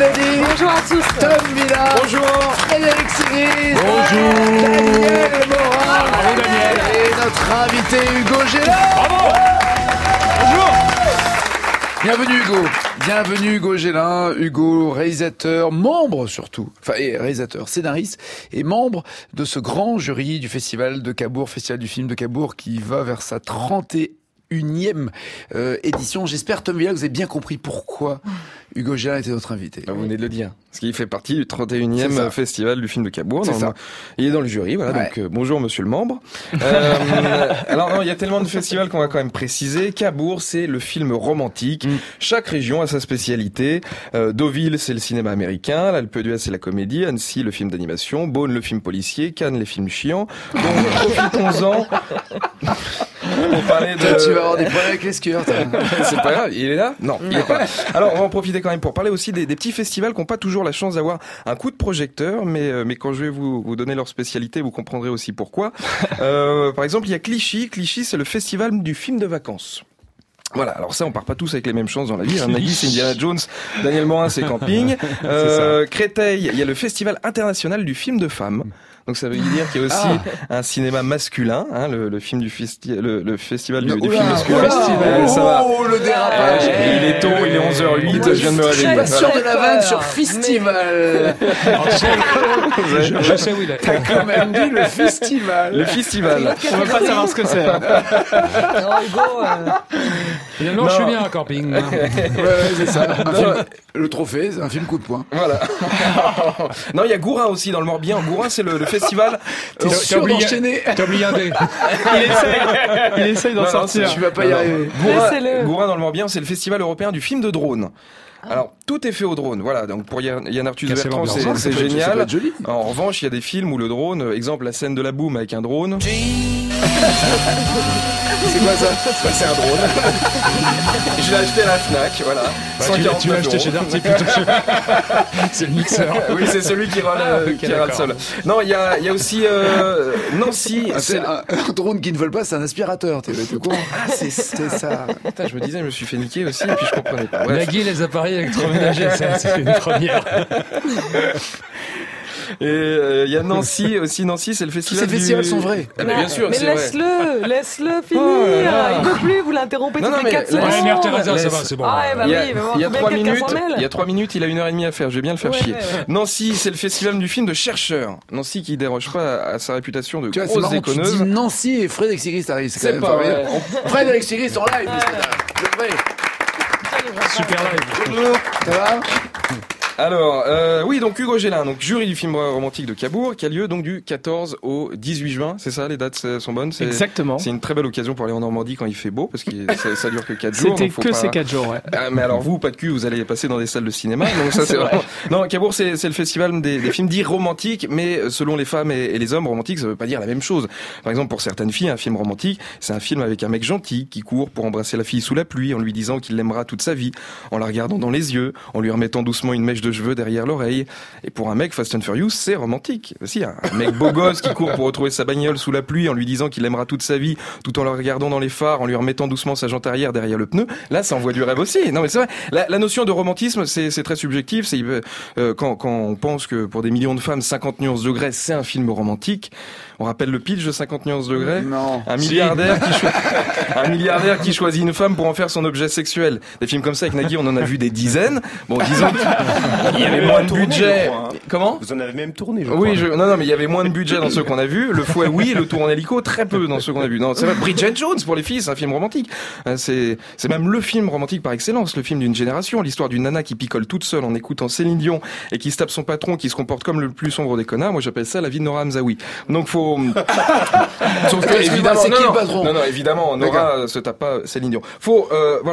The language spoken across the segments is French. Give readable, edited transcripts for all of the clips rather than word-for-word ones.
Nadi. Bonjour à tous. Tom Villa. Bonjour. Frédéric Siris. Bonjour. Daniel Morin. Bravo, Daniel. Et notre invité Hugo Gélin. Bravo. Bonjour. Bienvenue Hugo. Bienvenue Hugo Gélin. Hugo, réalisateur, membre surtout, enfin et réalisateur, scénariste et membre de ce grand jury du Festival de Cabourg, Festival du film de Cabourg qui va vers sa 31e édition. J'espère, Tom Villa, que vous avez bien compris pourquoi Hugo Gélin était notre invité. Vous venez de le dire. Parce qu'il fait partie du 31e Festival du film de Cabourg. Il est dans le jury, voilà. Ouais. Donc, bonjour, monsieur le membre. Alors, non, il y a tellement de festivals qu'on va quand même préciser. Cabourg, c'est le film romantique. Chaque région a sa spécialité. Deauville, c'est le cinéma américain. L'Alpe d'Huez, c'est la comédie. Annecy, le film d'animation. Beaune, le film policier. Cannes, les films chiants. Donc, profitons-en. Pour parler de... Tu vas avoir des problèmes avec les skieurs. C'est pas grave, il est là? Non, il est pas là. Alors, on va en profiter quand même pour parler aussi des petits festivals qui n'ont pas toujours la chance d'avoir un coup de projecteur, mais quand je vais vous donner leur spécialité, vous comprendrez aussi pourquoi. Par exemple, il y a Clichy. Clichy, c'est le festival du film de vacances. Voilà, alors ça, on part pas tous avec les mêmes chances dans la vie. Nagui, c'est Indiana Jones, Daniel Morin, c'est camping. Créteil, il y a le festival international du film de femmes. Donc ça veut dire qu'il y a aussi un cinéma masculin, hein, le film du le festival du film masculin. Ça va. Oh, le dérapage. Il est tôt, il est 11h08, je viens de me réveiller. Je suis pas sûr de la vanne sur festival. Je sais où il est. T'as quand même dit le festival. Le festival. On veut pas savoir ce que c'est. Non, Hugo, Finalement, je suis bien à camping. Ouais, c'est ça. Le trophée, c'est un film coup de poing. Voilà. Non, il y a Gourin aussi dans le Morbihan. Gourin, c'est le festival. T'es sûr d'enchaîner? T'as oublié un dé. Il essaye d'en sortir. Tu vas pas y arriver. Gourin dans le Morbihan, c'est le festival européen du film de drone. Alors, tout est fait au drone. Voilà. Donc, pour Yann Arthus Bertrand, c'est génial. En revanche, il y a des films où le drone, exemple, la scène de la boum avec un drone. C'est quoi ça? C'est un drone. Je l'ai acheté à la Fnac, voilà. Tu l'as acheté chez Darty plutôt. C'est le mixeur. Oui, c'est celui qui râle seul. Non, il y a aussi Nancy. C'est un drone qui ne vole pas, c'est un aspirateur. T'es con. Ah, c'est ça. Putain, je me disais, je me suis fait niquer aussi, et puis je comprenais pas. Nagui, les appareils électroménagers, c'est une première. Et il y a Nancy aussi. Nancy, c'est le festival. Ces festivals sont vrais. Ah, mais bien sûr, mais c'est laisse-le finir. Il veut plus, vous l'interrompez toutes les 4 secondes. Ouais, Mère Teresa, ça va, c'est bon. Il y a 3 minutes. Il y a 3 minutes, il a 1h30 à faire. Je vais bien le faire chier. Nancy, c'est le festival du film de chercheurs. Nancy qui déroge pas à sa réputation de grosse déconneuse. Tu dis Nancy et Frédéric Siris arrive. C'est pas vrai. Frédéric Siris en live. Super live. Ça va? Alors, oui, donc Hugo Gélin, donc jury du film romantique de Cabourg, qui a lieu donc du 14 au 18 juin, c'est ça, les dates sont bonnes? Exactement. C'est une très belle occasion pour aller en Normandie quand il fait beau, parce que ça dure que 4 jours. C'était que ces 4 jours, ouais. Ah, mais alors vous, pas de cul, vous allez passer dans des salles de cinéma, donc ça c'est vraiment... Non, Cabourg, c'est le festival des films dits romantiques, mais selon les femmes et les hommes, romantique, ça veut pas dire la même chose. Par exemple, pour certaines filles, un film romantique, c'est un film avec un mec gentil qui court pour embrasser la fille sous la pluie en lui disant qu'il l'aimera toute sa vie, en la regardant dans les yeux, en lui remettant doucement une mèche de cheveux derrière l'oreille. Et pour un mec, Fast and Furious, c'est romantique. Aussi, un mec beau gosse qui court pour retrouver sa bagnole sous la pluie en lui disant qu'il aimera toute sa vie, tout en le regardant dans les phares, en lui remettant doucement sa jante arrière derrière le pneu. Là, ça envoie du rêve aussi. Non, mais c'est vrai. La notion de romantisme, c'est très subjectif. C'est quand on pense que pour des millions de femmes, 50 nuances degrés, c'est un film romantique. On rappelle le pitch de 50 nuances degrés. Non. Un milliardaire qui choisit une femme pour en faire son objet sexuel. Des films comme ça avec Nagui, on en a vu des dizaines. Bon, disons qu'il y avait moins de budget. Comment? Vous en avez même tourné, je Oui, crois. non, mais il y avait moins de budget dans ceux qu'on a vus. Le fouet, oui, le tour en hélico, très peu dans ceux qu'on a vus. Non, c'est vrai. Bridget Jones, pour les filles, c'est un film romantique. C'est même le film romantique par excellence, le film d'une génération. L'histoire d'une nana qui picole toute seule en écoutant Céline Dion et qui se tape son patron, qui se comporte comme le plus sombre des connards. Moi, j'appelle ça la vie de Nora Hamzaoui. Donc, faut... Sauf que, évidemment, c'est qui le patron? Non, évidemment, Nora se tape pas Céline Dion. Faut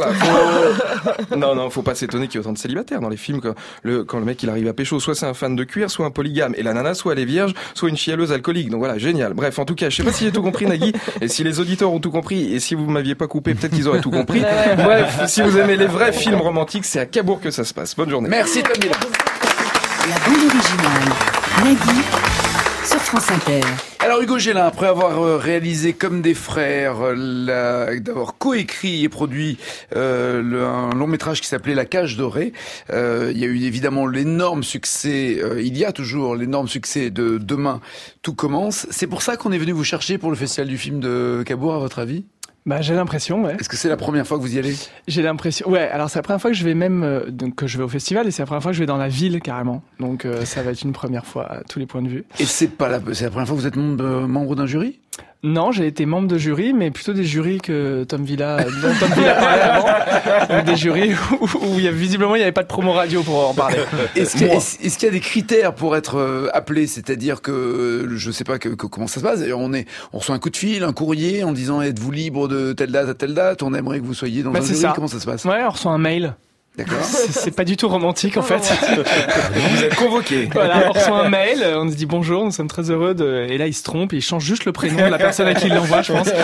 pas s'étonner qu'il y ait autant de célibataires dans les films quand le mec il arrive à pécho. Soit c'est un fan de cuir, soit un polygame. Et la nana, soit elle est vierge, soit une chialeuse alcoolique. Donc voilà, génial. Bref, en tout cas, je sais pas si j'ai tout compris, Nagui. Et si les auditeurs ont tout compris, et si vous m'aviez pas coupé, peut-être qu'ils auraient tout compris. Bref, si vous aimez les vrais films romantiques, c'est à Cabourg que ça se passe. Bonne journée. Merci, Tom Villa. La bande originale. Nagui sur France Inter. Alors Hugo Gélin, après avoir réalisé Comme des frères, d'avoir coécrit et produit un long métrage qui s'appelait La Cage Dorée, il y a eu évidemment l'énorme succès, il y a toujours l'énorme succès de Demain tout commence. C'est pour ça qu'on est venu vous chercher pour le festival du film de Cabourg, à votre avis ? Bah, j'ai l'impression, ouais. Est-ce que c'est la première fois que vous y allez ? J'ai l'impression, ouais. Alors c'est la première fois que je vais que je vais au festival, et c'est la première fois que je vais dans la ville carrément. Donc ça va être une première fois à tous les points de vue. Et c'est la première fois que vous êtes membre d'un jury ? Non, j'ai été membre de jury, mais plutôt des jurys que Tom Villa parlait avant. Donc des jurys où visiblement il n'y avait pas de promo radio pour en parler. Est-ce qu'il y a des critères pour être appelé ? C'est-à-dire que, je sais pas comment ça se passe. On reçoit un coup de fil, un courrier en disant êtes-vous libre de telle date à telle date ? On aimerait que vous soyez dans un jury. Ça. Comment ça se passe ? Ouais, on reçoit un mail. D'accord. C'est pas du tout romantique en fait. Vous êtes convoqué. Voilà, on reçoit un mail, on se dit bonjour, nous sommes très heureux et là il se trompe, il change juste le prénom de la personne à qui il l'envoie, je pense.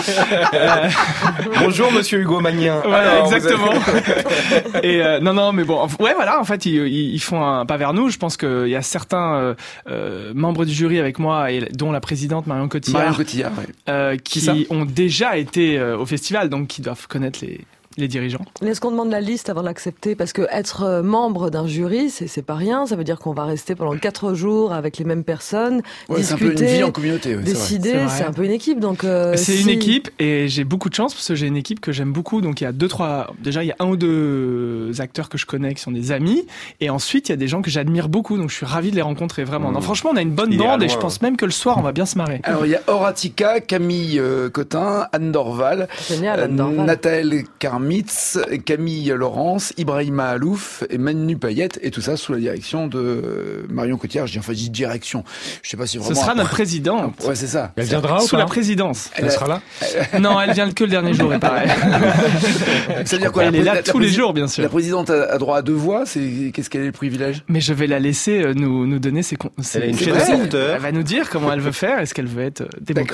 Bonjour Monsieur Hugo Magnien. Voilà, alors, exactement. Et non, mais bon, ouais, voilà, en fait ils font un pas vers nous. Je pense qu'il y a certains membres du jury avec moi, et dont la présidente Marion Cotillard, ouais. qui ont déjà été au festival, donc qui doivent connaître les dirigeants. Est-ce qu'on demande la liste avant de l'accepter ? Parce que être membre d'un jury, c'est pas rien. Ça veut dire qu'on va rester pendant 4 jours avec les mêmes personnes, discuter, c'est un peu une vie en communauté. Ouais, décider. C'est un peu une équipe. Donc c'est une équipe, et j'ai beaucoup de chance parce que j'ai une équipe que j'aime beaucoup. Donc il y a déjà il y a 1 ou 2 acteurs que je connais qui sont des amis, et ensuite il y a des gens que j'admire beaucoup. Donc je suis ravi de les rencontrer vraiment. Non, franchement, on a une bonne bande, et je pense même que le soir on va bien se marrer. Alors il y a Horatica, Camille Cotin, Anne Dorval, Nathalie Carmitz, Camille Laurence, Ibrahima Alouf et Manu Payette, et tout ça sous la direction de Marion Cotillard. Je dis direction. Je sais pas si vraiment. Ce sera notre présidente. Ouais, c'est ça. Elle viendra sous la présidence. Elle sera là. Non, elle vient que le dernier jour, il paraît. C'est-à-dire quoi ? Elle est là tous les jours, bien sûr. La présidente a droit à 2 voix. Qu'est-ce qu'elle est le privilège ? Mais je vais la laisser nous donner ses. Elle a une elle va nous dire comment elle veut faire. Est-ce qu'elle veut être démocrate ?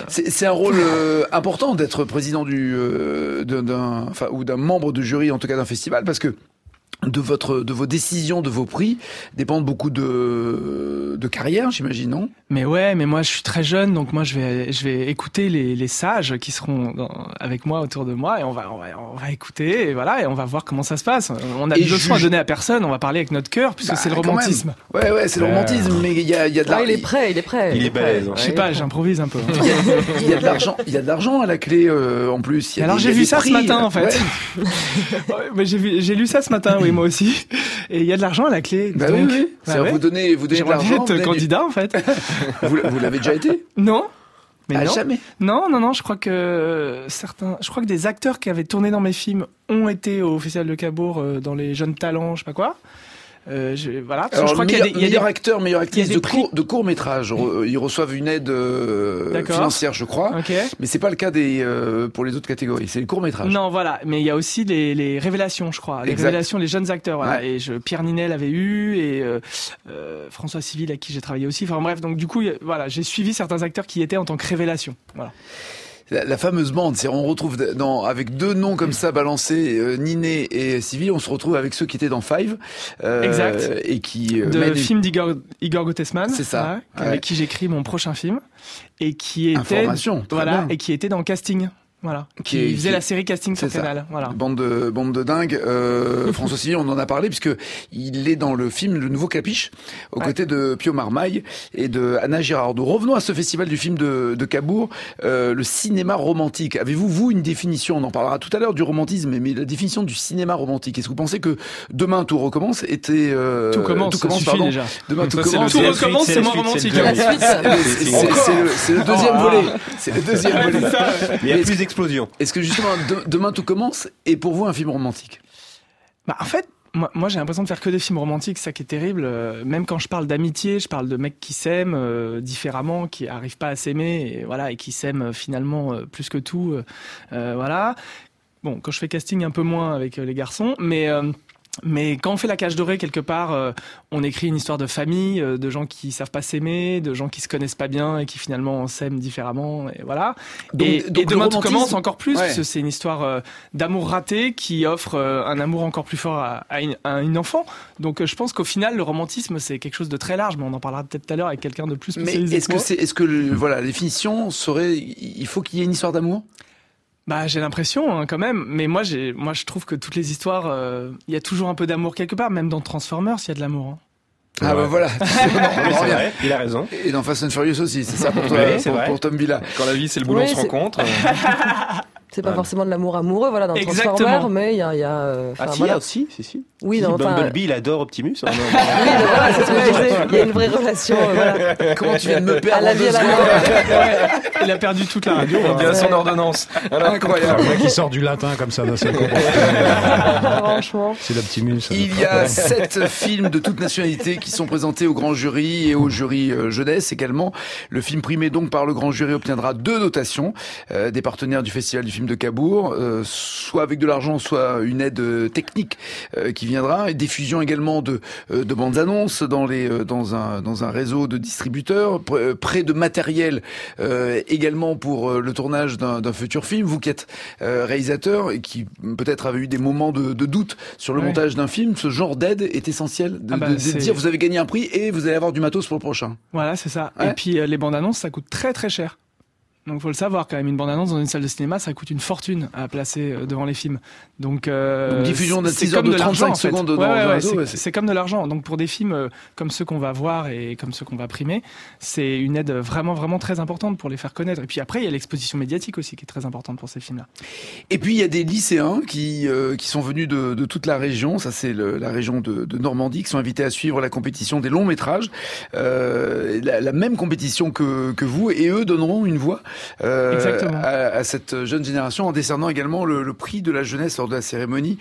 C'est un rôle important d'être président ou d'un membre de jury, en tout cas d'un festival, parce que de vos décisions, de vos prix, dépendent beaucoup de carrière, j'imagine, non ? Mais ouais, mais moi je suis très jeune, donc moi je vais écouter les sages qui seront avec moi, autour de moi, et on va écouter, et voilà, et on va voir comment ça se passe. On a des leçons à donner à personne, on va parler avec notre cœur, puisque c'est le romantisme. Ouais, c'est le romantisme, mais il y a de l'argent. Il est prêt. Il est balèze. Je sais pas, j'improvise un peu. Il y a de l'argent à la clé, en plus. Alors j'ai vu ça ce matin, en fait. Ouais, j'ai lu ça ce matin, oui, moi aussi. Et il y a de l'argent à la clé. Bah donc, oui. Vous donnez de l'argent. J'aimerais être candidat, en fait. Vous l'avez déjà été ? Non. Mais non. Jamais. Non, je crois que des acteurs qui avaient tourné dans mes films ont été au Festival de Cabourg dans les jeunes talents, je sais pas quoi. Voilà. Alors, je crois qu'il y a des meilleurs acteurs, meilleure actrice de court métrage. Ils reçoivent une aide financière, je crois. Okay. Mais c'est pas le cas pour les autres catégories. C'est les courts métrages. Non, voilà. Mais il y a aussi les révélations, je crois. Les révélations, les jeunes acteurs. Voilà. Ouais. Et Pierre Ninet l'avait eu, et François Civil, avec qui j'ai travaillé aussi. Enfin bref, donc du coup, voilà, j'ai suivi certains acteurs qui étaient en tant que révélation. Voilà. La fameuse bande, on retrouve avec 2 noms comme ça balancés, Ninet et Civil, on se retrouve avec ceux qui étaient dans Five. Exact. Et qui film d'Igor Gottesman. C'est ça. Avec qui j'écris mon prochain film, et qui était Information, bien. Et qui était dans Casting. Voilà. Qui faisait la série Casting sur Canal. Voilà. Bande de dingue. François Civil, on en a parlé, puisque il est dans le film Le Nouveau Clapiche, aux côtés de Pio Marmaille et de Anna Girardot. Revenons à ce festival du film de Cabourg, le cinéma romantique. Avez-vous, vous, une définition ? On en parlera tout à l'heure du romantisme, mais la définition du cinéma romantique. Est-ce que vous pensez que Demain tout recommence était... Tout commence, pardon. Déjà. Demain tout commence. Tout recommence, c'est moins romantique. C'est le deuxième volet. C'est le deuxième volet. Il y a plus d'explosion. Est-ce que justement Demain tout commence est pour vous un film romantique ? Bah en fait, moi j'ai l'impression de faire que des films romantiques, ça qui est terrible. Même quand je parle d'amitié, je parle de mecs qui s'aiment différemment, qui arrivent pas à s'aimer, et voilà, et qui s'aiment finalement plus que tout. Voilà. Bon, quand je fais casting, un peu moins avec les garçons, mais Mais quand on fait La Cage Dorée, quelque part, on écrit une histoire de famille, de gens qui savent pas s'aimer, de gens qui se connaissent pas bien et qui finalement s'aiment différemment, et voilà. Donc et Demain tout commence encore plus, Ouais. parce que c'est une histoire d'amour raté qui offre un amour encore plus fort à une enfant. Donc je pense qu'au final, le romantisme, c'est quelque chose de très large, mais on en parlera peut-être tout à l'heure avec quelqu'un de plus Mais spécialisé. est-ce que voilà, la définition serait, il faut qu'il y ait une histoire d'amour? Bah, j'ai l'impression, hein, quand même. Mais moi, je trouve que toutes les histoires, il y a toujours un peu d'amour quelque part. Même dans Transformers, il y a de l'amour. Hein. Ah bah voilà. C'est vrai, il a raison. Et dans Fast and Furious aussi, c'est ça pour toi, Oui, c'est vrai. pour Tom Villa. Quand la vie c'est le boulot, on se c'est- rencontre. C'est pas forcément de l'amour amoureux, voilà, dans Exactement. Transformers, mais il y a Ah si, voilà. si. Oui, Si, non, enfin, Bumblebee, il adore Optimus. oui, mais voilà, c'est ce que je disais. Il y a une vraie relation, voilà. Comment tu viens de me À perdre la en vie, deux à la secondes? mort. Il a perdu toute la radio. On vient son ordonnance. Incroyable. Le mec qui sort du latin comme ça d'un seul coup. Franchement. C'est l'Optimus. Il y a 7 films de toute nationalité qui sont présentés au grand jury et au jury jeunesse également. Le film primé donc par le grand jury obtiendra 2 dotations des partenaires du Festival du film de Cabourg, soit avec de l'argent, soit une aide technique qui viendra, et diffusion également de bandes annonces dans un réseau de distributeurs, prêt de matériel également pour le tournage d'un futur film. Vous qui êtes réalisateur et qui peut-être avez eu des moments de doute sur le Ouais. montage d'un film, ce genre d'aide est essentiel de c'est- dire vous avez gagné un prix et vous allez avoir du matos pour le prochain. Voilà, c'est ça. Ouais. Et puis les bandes annonces, ça coûte très très cher. Donc faut le savoir quand même, une bande annonce dans une salle de cinéma, ça coûte une fortune à placer devant les films. Donc diffusion d'un c'est teaser comme de de l'argent, 35 en fait. secondes dans Ouais, un ouais, réseau, c'est- ouais, c'est comme de l'argent. Donc pour des films comme ceux qu'on va voir et comme ceux qu'on va primer, c'est une aide vraiment vraiment très importante pour les faire connaître. Et puis après, il y a l'exposition médiatique aussi qui est très importante pour ces films-là. Et puis il y a des lycéens qui sont venus de toute la région, ça c'est la région de Normandie, qui sont invités à suivre la compétition des longs métrages, la même compétition que vous, et eux donneront une voix Exactement. à cette jeune génération en décernant également le prix de la jeunesse lors de la cérémonie.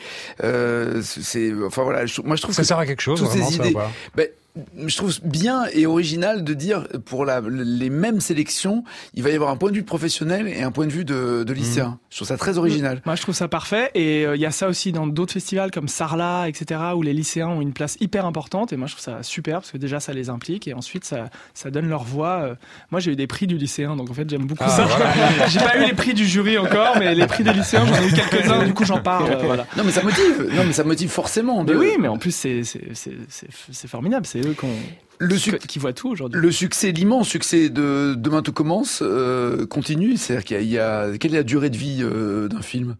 Enfin voilà, moi je trouve Ça que sert à quelque chose, toutes vraiment, ces ça, ou idées. pas Ben, je trouve bien et original de dire pour les mêmes sélections, il va y avoir un point de vue professionnel et un point de vue de lycéen. Je trouve ça très original. Moi, je trouve ça parfait. Et il y a ça aussi dans d'autres festivals comme Sarlat, etc., où les lycéens ont une place hyper importante. Et moi, je trouve ça super parce que déjà, ça les implique et ensuite, ça donne leur voix. Moi, j'ai eu des prix du lycéen, donc en fait, j'aime beaucoup ça. voilà. J'ai pas eu les prix du jury encore, mais les prix des lycéens, j'en ai eu quelques-uns. Du coup, j'en parle. Voilà. Non mais ça motive. Non mais ça motive forcément. Mais oui, mais en plus, c'est formidable. C'est eux qui voient tout aujourd'hui. Le succès, l'immense succès de Demain tout commence continue. C'est-à-dire quelle est la durée de vie d'un film?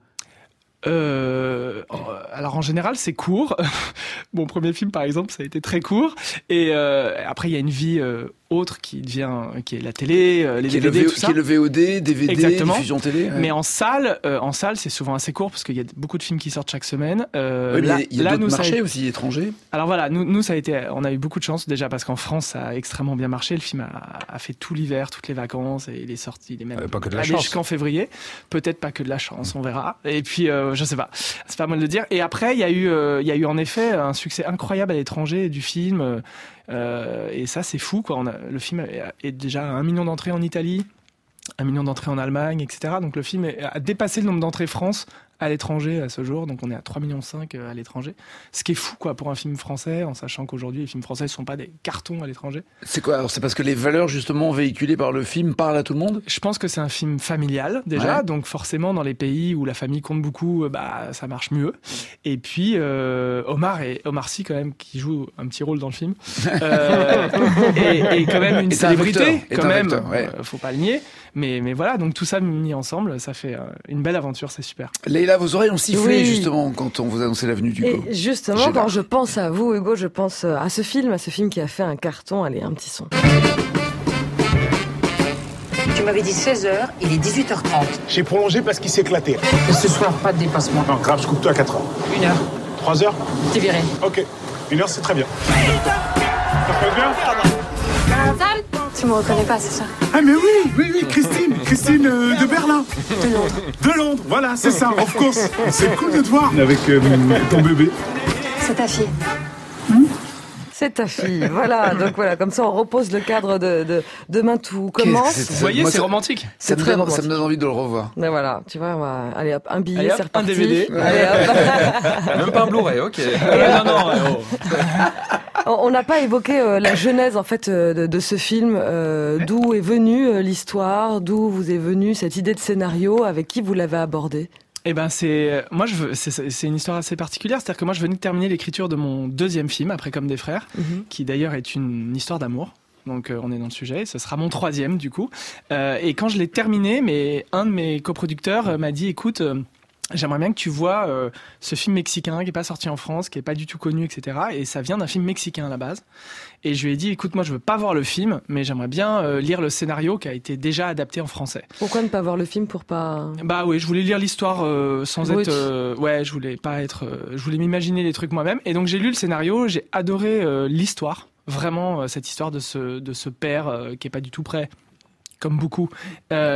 Alors en général c'est court. Mon premier film par exemple ça a été très court et après il y a une vie autre qui est la télé, les DVD, tout ça. Qui est le VOD, DVD, Exactement. diffusion télé. Ouais. Mais en salle c'est souvent assez court parce qu'il y a beaucoup de films qui sortent chaque semaine. Oui, mais il y a d'autres nous, ça a marchés été- aussi étrangers. Alors voilà, nous ça a été, on a eu beaucoup de chance déjà parce qu'en France ça a extrêmement bien marché. Le film a fait tout l'hiver, toutes les vacances et il est sorti, il est même Pas que de la allé chance. jusqu'en février. Peut-être pas que de la chance, on verra. Et puis je sais pas, c'est pas mal de dire. Et après il y a eu en effet un succès incroyable à l'étranger du film. Et ça c'est fou quoi. Le film est déjà à 1 million d'entrées en Italie, 1 million d'entrées en Allemagne, etc. Donc le film a dépassé le nombre d'entrées France à l'étranger à ce jour, donc on est à 3,5 millions à l'étranger. Ce qui est fou quoi pour un film français, en sachant qu'aujourd'hui les films français ne sont pas des cartons à l'étranger. C'est quoi? Alors c'est parce que les valeurs justement véhiculées par le film parlent à tout le monde. Je pense que c'est un film familial déjà, Ouais. donc forcément dans les pays où la famille compte beaucoup, ça marche mieux. Et puis Omar Sy quand même qui joue un petit rôle dans le film, et quand même une Est un célébrité vecteur, est quand un même. vecteur, ouais. Faut pas le nier. Mais voilà, donc tout ça mis ensemble, ça fait une belle aventure, c'est super. Leïla, vos oreilles ont sifflé Oui. justement quand on vous annonçait la venue d'Hugo. Et justement, Gérard. quand je pense à vous, Hugo, je pense à ce film qui a fait un carton. Allez, un petit son. Tu m'avais dit 16h, il est 18h30. J'ai prolongé parce qu'il s'est éclaté. Et ce soir, pas de dépassement. Non, grave, je coupe toi à 4 heures. 1 heure, 3 heures? t'es viré. Ok. 1 heure, c'est très bien. Ça se passe bien? Tu me reconnais pas, c'est ça? Ah mais oui, Christine de Berlin. De Londres, voilà, c'est ça, of course. C'est cool de te voir. Avec ton bébé. C'est ta fille. C'est ta fille. Voilà. Donc voilà, comme ça on repose le cadre de Demain tout commence. Vous voyez, c'est romantique. C'est très romantique. Ça me donne envie de le revoir. Mais voilà, tu vois, on va... allez hop, un billet, Allez, hop, c'est reparti. un DVD. Allez, hop. Même pas un Blu-ray, ok. On n'a pas évoqué la genèse en fait de ce film. D'où est venue l'histoire, d'où vous est venue cette idée de scénario, avec qui vous l'avez abordé? Eh ben c'est une histoire assez particulière, c'est-à-dire que moi je venais de terminer l'écriture de mon deuxième film après Comme des frères, qui d'ailleurs est une histoire d'amour. Donc on est dans le sujet, ce sera mon troisième du coup. Et quand je l'ai terminé, un de mes coproducteurs m'a dit écoute, j'aimerais bien que tu vois ce film mexicain qui est pas sorti en France, qui est pas du tout connu, etc. Et ça vient d'un film mexicain à la base. Et je lui ai dit, écoute, moi je veux pas voir le film, mais j'aimerais bien lire le scénario qui a été déjà adapté en français. Pourquoi ne pas voir le film pour pas... Bah oui, je voulais lire l'histoire sans Brut. être... je voulais pas être... je voulais m'imaginer les trucs moi-même. Et donc j'ai lu le scénario, j'ai adoré l'histoire. Vraiment, cette histoire de ce père qui est pas du tout prêt, comme beaucoup, mais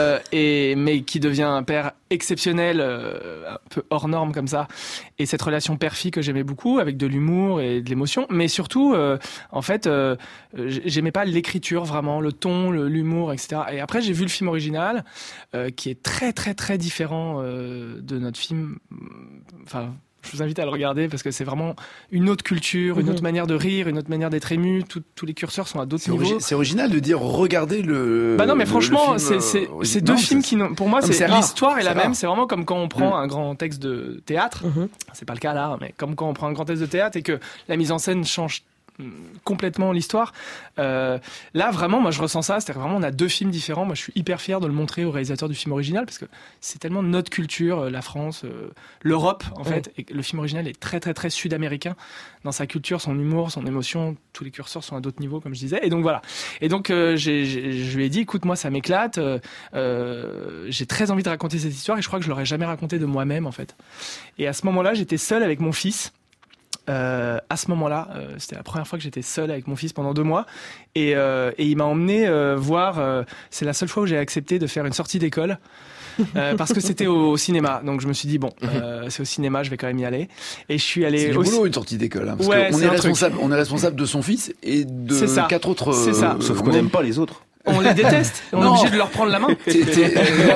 qui devient un père exceptionnel, un peu hors norme comme ça, et cette relation père-fille que j'aimais beaucoup, avec de l'humour et de l'émotion, mais surtout, en fait, j'aimais pas l'écriture vraiment, le ton, l'humour, etc. Et après, j'ai vu le film original, qui est très très très différent de notre film, enfin... Je vous invite à le regarder parce que c'est vraiment une autre culture, une autre manière de rire, une autre manière d'être ému. Tous les curseurs sont à d'autres niveaux. C'est original de dire regardez le. Bah non, mais franchement, le c'est deux films qui n'ont. Pour moi, c'est l'histoire est la même. Rare. C'est vraiment comme quand on prend un grand texte de théâtre. C'est pas le cas là, mais comme quand on prend un grand texte de théâtre et que la mise en scène change complètement l'histoire. Là, vraiment, moi, je ressens ça. C'est-à-dire vraiment, on a deux films différents. Moi, je suis hyper fier de le montrer au réalisateur du film original parce que c'est tellement notre culture, la France, l'Europe, en fait. Et le film original est très, très, très sud-américain dans sa culture, son humour, son émotion. Tous les curseurs sont à d'autres niveaux, comme je disais. Et donc, voilà. Et donc, je lui ai dit, écoute, moi, ça m'éclate. J'ai très envie de raconter cette histoire et je crois que je l'aurais jamais racontée de moi-même, en fait. Et à ce moment-là, j'étais seul avec mon fils. À ce moment-là, c'était la première fois que j'étais seul avec mon fils pendant 2 mois et il m'a emmené voir, c'est la seule fois où j'ai accepté de faire une sortie d'école parce que c'était au cinéma, donc je me suis dit bon, c'est au cinéma, je vais quand même y aller et je suis allé c'est du boulot une sortie d'école, hein, parce ouais, qu'on on est responsable de son fils et de 4 autres. C'est ça. Sauf qu'on n'aime pas les autres. On les déteste. On est obligé de leur prendre la main. T'es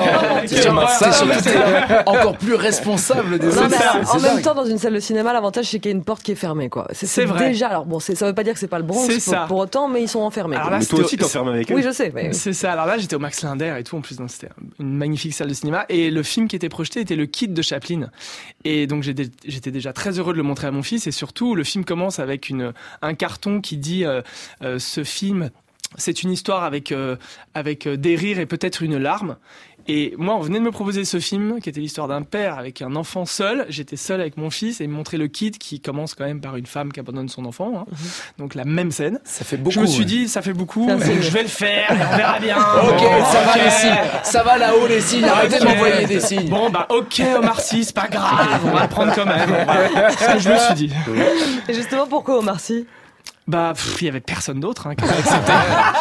encore plus responsable des autres. En même temps, dans une salle de cinéma, l'avantage c'est qu'il y a une porte qui est fermée, quoi. C'est vrai. Déjà, alors bon, ça veut pas dire que c'est pas le Bronx pour autant, mais ils sont enfermés. Alors là, mais toi aussi t'es enfermé avec eux. Oui, je sais. Mais... C'est ça. Alors là, j'étais au Max Linder et tout. En plus, donc c'était une magnifique salle de cinéma. Et le film qui était projeté était Le Kid de Chaplin. Et donc j'étais déjà très heureux de le montrer à mon fils. Et surtout, le film commence avec un carton qui dit ce film. C'est une histoire avec des rires et peut-être une larme. Et moi, on venait de me proposer ce film, qui était l'histoire d'un père avec un enfant seul. J'étais seul avec mon fils et il me montrait le Kid qui commence quand même par une femme qui abandonne son enfant. Hein. Donc la même scène. Ça fait beaucoup. Je me suis dit, ça fait beaucoup, je vais le faire, on verra bien. Ça va les signes. Ça va là-haut les signes. Arrêtez de m'envoyer des signes. Bon bah ok Omar Sy, c'est pas grave, on va le prendre quand même. C'est ce que je me suis dit. Et justement, pourquoi Omar Sy ? Bah, il y avait personne d'autre qui avait accepté.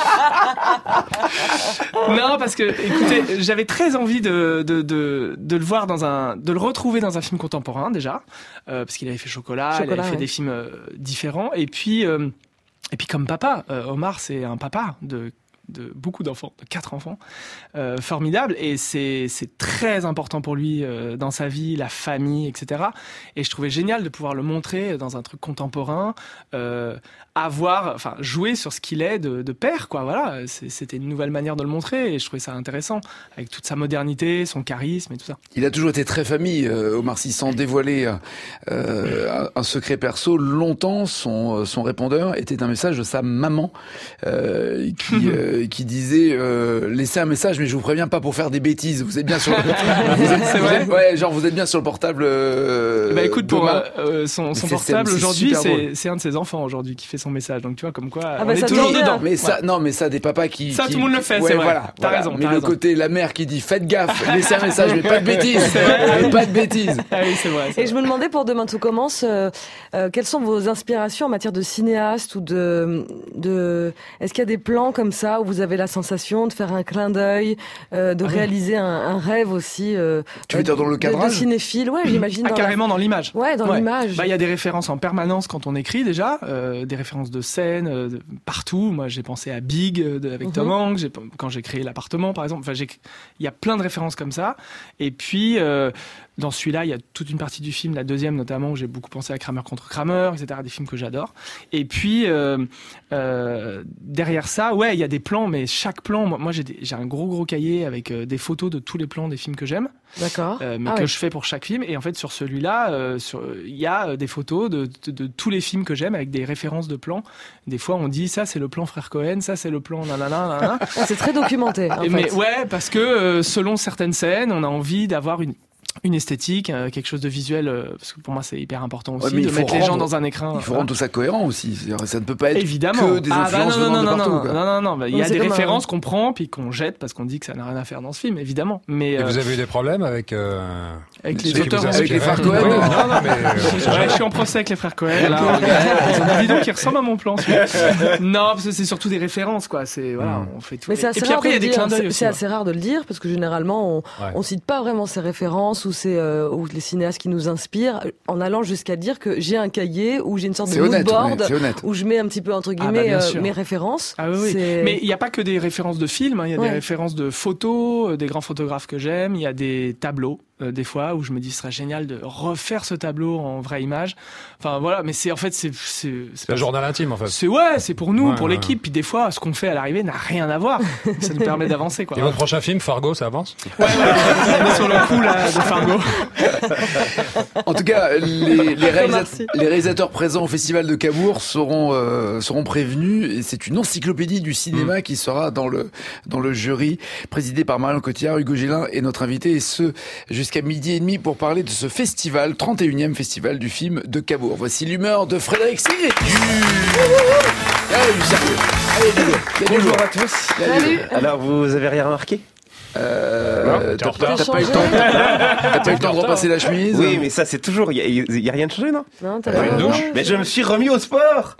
Non, parce que, écoutez, j'avais très envie de le voir de le retrouver dans un film contemporain déjà, parce qu'il avait fait Chocolat, il avait fait des films différents, et puis comme papa, Omar c'est un papa de beaucoup d'enfants, de 4 enfants, formidable, et c'est très important pour lui dans sa vie, la famille, etc. Et je trouvais génial de pouvoir le montrer dans un truc contemporain, jouer sur ce qu'il est de père, quoi. Voilà, c'était une nouvelle manière de le montrer, et je trouvais ça intéressant, avec toute sa modernité, son charisme et tout ça. Il a toujours été très famille, Omar Sy, sans dévoiler un secret perso. Longtemps, son répondeur était un message de sa maman qui disait laissez un message, mais je vous préviens pas pour faire des bêtises. Vous êtes bien sur vous êtes bien sur le portable. Bah écoute, pour son portable aujourd'hui, c'est un de ses enfants aujourd'hui qui fait son message. Donc tu vois, comme quoi on est toujours dedans. Mais ça, des papas qui tout le monde le fait, c'est vrai. T'as raison. Mais le côté la mère qui dit faites gaffe, laissez un message, mais pas de bêtises. Pas de bêtises. Ah oui, c'est vrai. Et je me demandais pour Demain tout commence, quelles sont vos inspirations en matière de cinéaste ou de est-ce qu'il y a des plans comme ça où vous avez la sensation de faire un clin d'œil, de réaliser un rêve aussi. Tu veux dire dans le cadrage de cinéphile, ouais, j'imagine. Carrément dans l'image. Ouais, dans l'image. Il y a des références en permanence quand on écrit déjà, des références de scènes partout. Moi, j'ai pensé à Big avec Tom Hanks, quand j'ai créé l'appartement, par exemple. Enfin, il y a plein de références comme ça. Et puis, dans celui-là, il y a toute une partie du film, la deuxième notamment, où j'ai beaucoup pensé à Kramer contre Kramer, etc. Des films que j'adore. Et puis, derrière ça, il y a des plans, mais chaque plan, moi j'ai un gros cahier avec des photos de tous les plans des films que j'aime. D'accord. Mais je fais pour chaque film. Et en fait, sur celui-là, il y a des photos de tous les films que j'aime avec des références de plans. Des fois, on dit ça, c'est le plan Frère Cohen, ça, c'est le plan nanana. C'est très documenté. Mais ouais, parce que selon certaines scènes, on a envie d'avoir une esthétique, quelque chose de visuel, parce que pour moi c'est hyper important aussi, de mettre les gens dans un écran. Il faut rendre tout ça cohérent aussi. Ça ne peut pas être évidemment que des influences venant de partout. Non. Il y a des références qu'on prend puis qu'on jette parce qu'on dit que ça n'a rien à faire dans ce film, évidemment. Mais et vous avez eu des problèmes avec les auteurs, avec les frères Cohen. Non, mais je suis en procès avec les frères Cohen. Là, ils ont dit dis donc, il ressemble à mon plan. Non, parce que c'est surtout des références, quoi. C'est voilà, on fait tout. Mais c'est assez rare. Il y a des clins d'œil aussi. C'est assez rare de le dire parce que généralement on cite pas vraiment ces références ou les cinéastes qui nous inspirent, en allant jusqu'à dire que j'ai un cahier où j'ai une sorte de mood board où je mets un petit peu entre guillemets mes références. Ah oui. Mais il n'y a pas que des références de films, il y a des références de photos, des grands photographes que j'aime, il y a des tableaux. Des fois où je me dis ce serait génial de refaire ce tableau en vraie image. Enfin voilà, mais c'est un journal intime en fait. C'est pour nous, pour l'équipe. Puis des fois, ce qu'on fait à l'arrivée n'a rien à voir. Ça nous permet d'avancer, quoi. Et votre prochain film, Fargo, ça avance? Ouais, on est sur le coup là de Fargo. En tout cas, les réalisateurs présents au Festival de Cabourg seront prévenus. Et c'est une encyclopédie du cinéma qui sera dans le jury, présidé par Marion Cotillard. Hugo Gélin est notre invité, et ce jusqu'à 12h30 pour parler de ce festival, 31e festival du film de Cabourg. Voici l'humeur de Frédéric Sigrid. Bonjour à tous. Salut. Alors, vous avez rien remarqué? T'as pas eu le temps de repasser la chemise? Oui, mais ça, c'est toujours, il y a rien de changé, non? Non, t'as pas une douche? Mais je me suis remis au sport!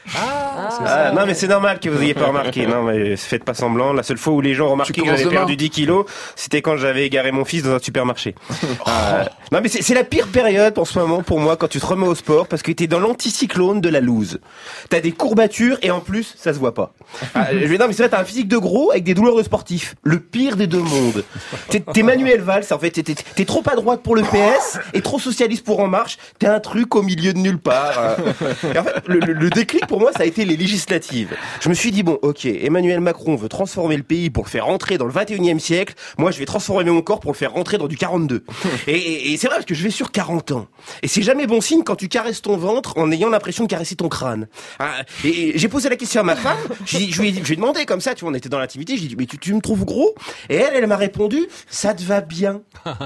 Non, mais c'est normal que vous ayez pas remarqué. Non, mais faites pas semblant. La seule fois où les gens ont remarqué que j'avais perdu 10 kilos, c'était quand j'avais égaré mon fils dans un supermarché. Non, mais c'est la pire période en ce moment pour moi quand tu te remets au sport parce que t'es dans l'anticyclone de la loose. T'as des courbatures et en plus, ça se voit pas. Non, mais c'est vrai, t'as un physique de gros avec des douleurs de sportif. Le pire des deux mondes. T'es Manuel Valls, en fait. T'es trop à droite pour le PS et trop socialiste pour En Marche. T'es un truc au milieu de nulle part. Et en fait, le déclic pour moi, ça a été les législatives. Je me suis dit, bon, ok, Emmanuel Macron veut transformer le pays pour le faire rentrer dans le 21e siècle. Moi, je vais transformer mon corps pour le faire rentrer dans du 42. Et c'est vrai parce que je vais sur 40 ans. Et c'est jamais bon signe quand tu caresses ton ventre en ayant l'impression de caresser ton crâne. Et j'ai posé la question à ma femme. Je lui ai demandé comme ça, tu vois, on était dans l'intimité. Je lui ai dit, mais tu me trouves gros? Et elle m'a répondu, ça te va bien.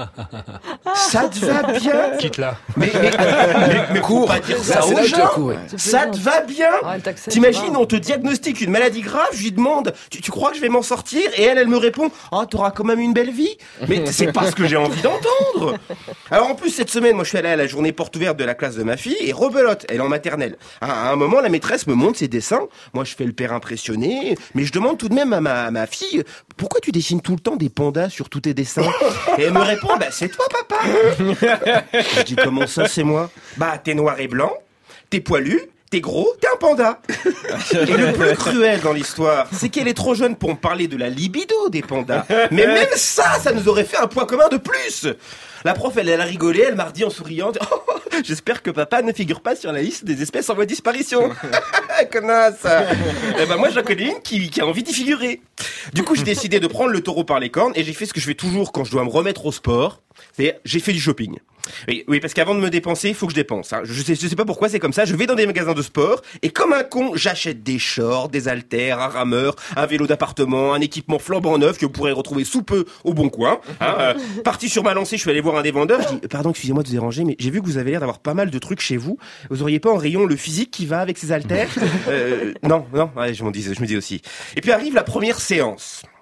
Ça te va bien. Quitte là. Mais cours. Pas dire ça aux gens. Ça te va bien. T'imagines, on te diagnostique une maladie grave, je lui demande, tu crois que je vais m'en sortir? Et elle me répond, t'auras quand même une belle vie. Mais c'est pas ce que j'ai envie d'entendre. Alors en plus, cette semaine, moi je suis allé à la journée porte ouverte de la classe de ma fille, et rebelote, elle est en maternelle. À un moment, la maîtresse me montre ses dessins. Moi je fais le père impressionné, mais je demande tout de même à ma fille, pourquoi tu dessines tout le temps des pandas sur tous tes dessins? Et elle me répond, c'est toi papa. Je dis, comment ça c'est moi? T'es noir et blanc, t'es poilu, t'es gros, t'es un panda. Et le plus cruel dans l'histoire, c'est qu'elle est trop jeune pour me parler de la libido des pandas. Mais même ça nous aurait fait un point commun de plus. La prof, elle a rigolé, elle m'a redit en souriant, j'espère que papa ne figure pas sur la liste des espèces en voie de disparition. Connasse. Moi, j'en connais une qui a envie d'y figurer. Du coup, j'ai décidé de prendre le taureau par les cornes et j'ai fait ce que je fais toujours quand je dois me remettre au sport. C'est-à-dire, j'ai fait du shopping. Oui, parce qu'avant de me dépenser, il faut que je dépense. Je sais pas pourquoi c'est comme ça. Je vais dans des magasins de sport et comme un con, j'achète des shorts, des haltères, un rameur, un vélo d'appartement, un équipement flambant neuf que vous pourrez retrouver sous peu au Bon Coin. Parti sur ma lancée, je suis allé voir un des vendeurs. Je dis, pardon, excusez-moi de vous déranger, mais j'ai vu que vous avez l'air d'avoir pas mal de trucs chez vous. Vous auriez pas en rayon le physique qui va avec ces haltères? Non, ouais, je me dis aussi. Et puis arrive la première séance.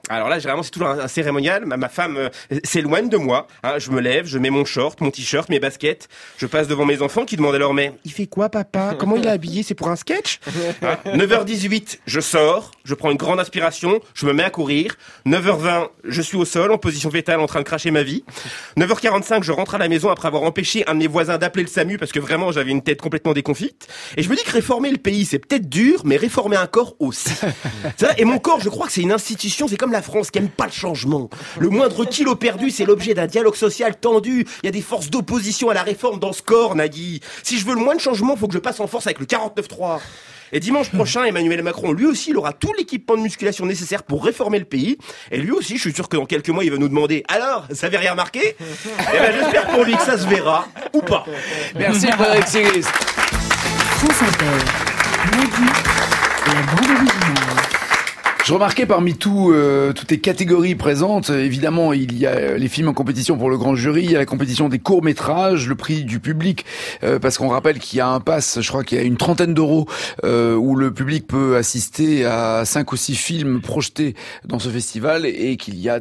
Alors là, généralement, c'est toujours un cérémonial. Ma femme s'éloigne de moi. Hein, je me lève, je mets mon short, mon t-shirt, mes baskets. Je passe devant mes enfants qui demandent alors, mais il fait quoi, papa? Comment il est habillé? C'est pour un sketch? 9h18, je sors, je prends une grande inspiration, je me mets à courir. 9h20, je suis au sol, en position fétale, en train de cracher ma vie. 9h45, je rentre à la maison après avoir empêché un de mes voisins d'appeler le SAMU parce que vraiment, j'avais une tête complètement déconfite. Et je me dis que réformer le pays, c'est peut-être dur, mais réformer un corps aussi. C'est vrai, et mon corps, je crois que c'est une institution, c'est comme la France qui aime pas le changement. Le moindre kilo perdu, c'est l'objet d'un dialogue social tendu. Il y a des forces d'opposition à la réforme dans ce corps, Nagui. Si je veux le moins de changement, faut que je passe en force avec le 49.3. Et dimanche prochain, Emmanuel Macron, lui aussi, il aura tout l'équipement de musculation nécessaire pour réformer le pays. Et lui aussi, je suis sûr que dans quelques mois, il va nous demander « Alors, ça avait rien remarqué ?» Eh ben, j'espère pour lui que ça se verra, ou pas. Merci, Frédéric Segris. France Inter, Nagui, la bande originale. Je remarquais parmi toutes les catégories présentes, évidemment, il y a les films en compétition pour le grand jury, il y a la compétition des courts-métrages, le prix du public, parce qu'on rappelle qu'il y a un pass, je crois qu'il y a une trentaine d'euros, où le public peut assister à 5 ou 6 films projetés dans ce festival, et qu'il y a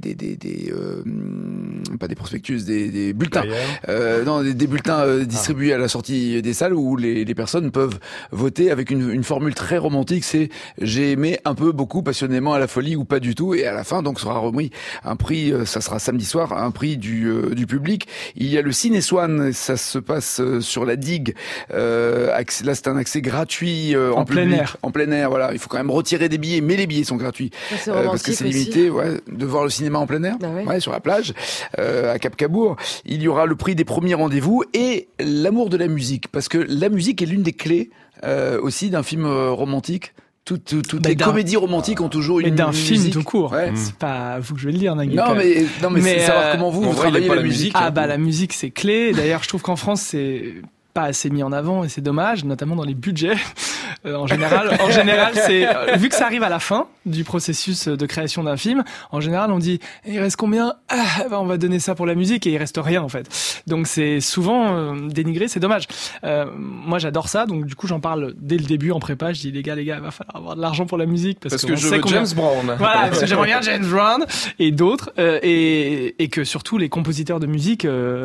pas des prospectus, des bulletins, des bulletins distribués à la sortie des salles où les personnes peuvent voter avec une formule très romantique, c'est j'ai aimé un peu, beaucoup, passionnément, à la folie ou pas du tout, et à la fin donc sera remis un prix, ça sera samedi soir, un prix du public. Il y a le Ciné Swan, ça se passe sur la digue, là c'est un accès gratuit en public, en plein air, voilà. Il faut quand même retirer des billets, mais les billets sont gratuits parce que c'est limité, de voir le cinéma en plein air, sur la plage, à Cap Cabourg. Il y aura le prix des premiers rendez-vous et l'amour de la musique, parce que la musique est l'une des clés aussi d'un film romantique. Toutes les comédies romantiques ont toujours une musique. Mais d'un film tout court. C'est pas vous que je vais le dire, Nagui. Non, mais c'est savoir comment vous travaillez la musique. La musique, c'est clé. D'ailleurs, je trouve qu'en France, c'est pas assez mis en avant et c'est dommage, notamment dans les budgets. En général, c'est vu que ça arrive à la fin du processus de création d'un film, en général, on dit il reste combien? On va donner ça pour la musique et il reste rien en fait. Donc c'est souvent dénigré, c'est dommage. Moi, j'adore ça, donc du coup, j'en parle dès le début en prépa. Je dis les gars, il va falloir avoir de l'argent pour la musique parce que je veux James Brown. Voilà, parce que j'aimerais bien James Brown et d'autres et que surtout les compositeurs de musique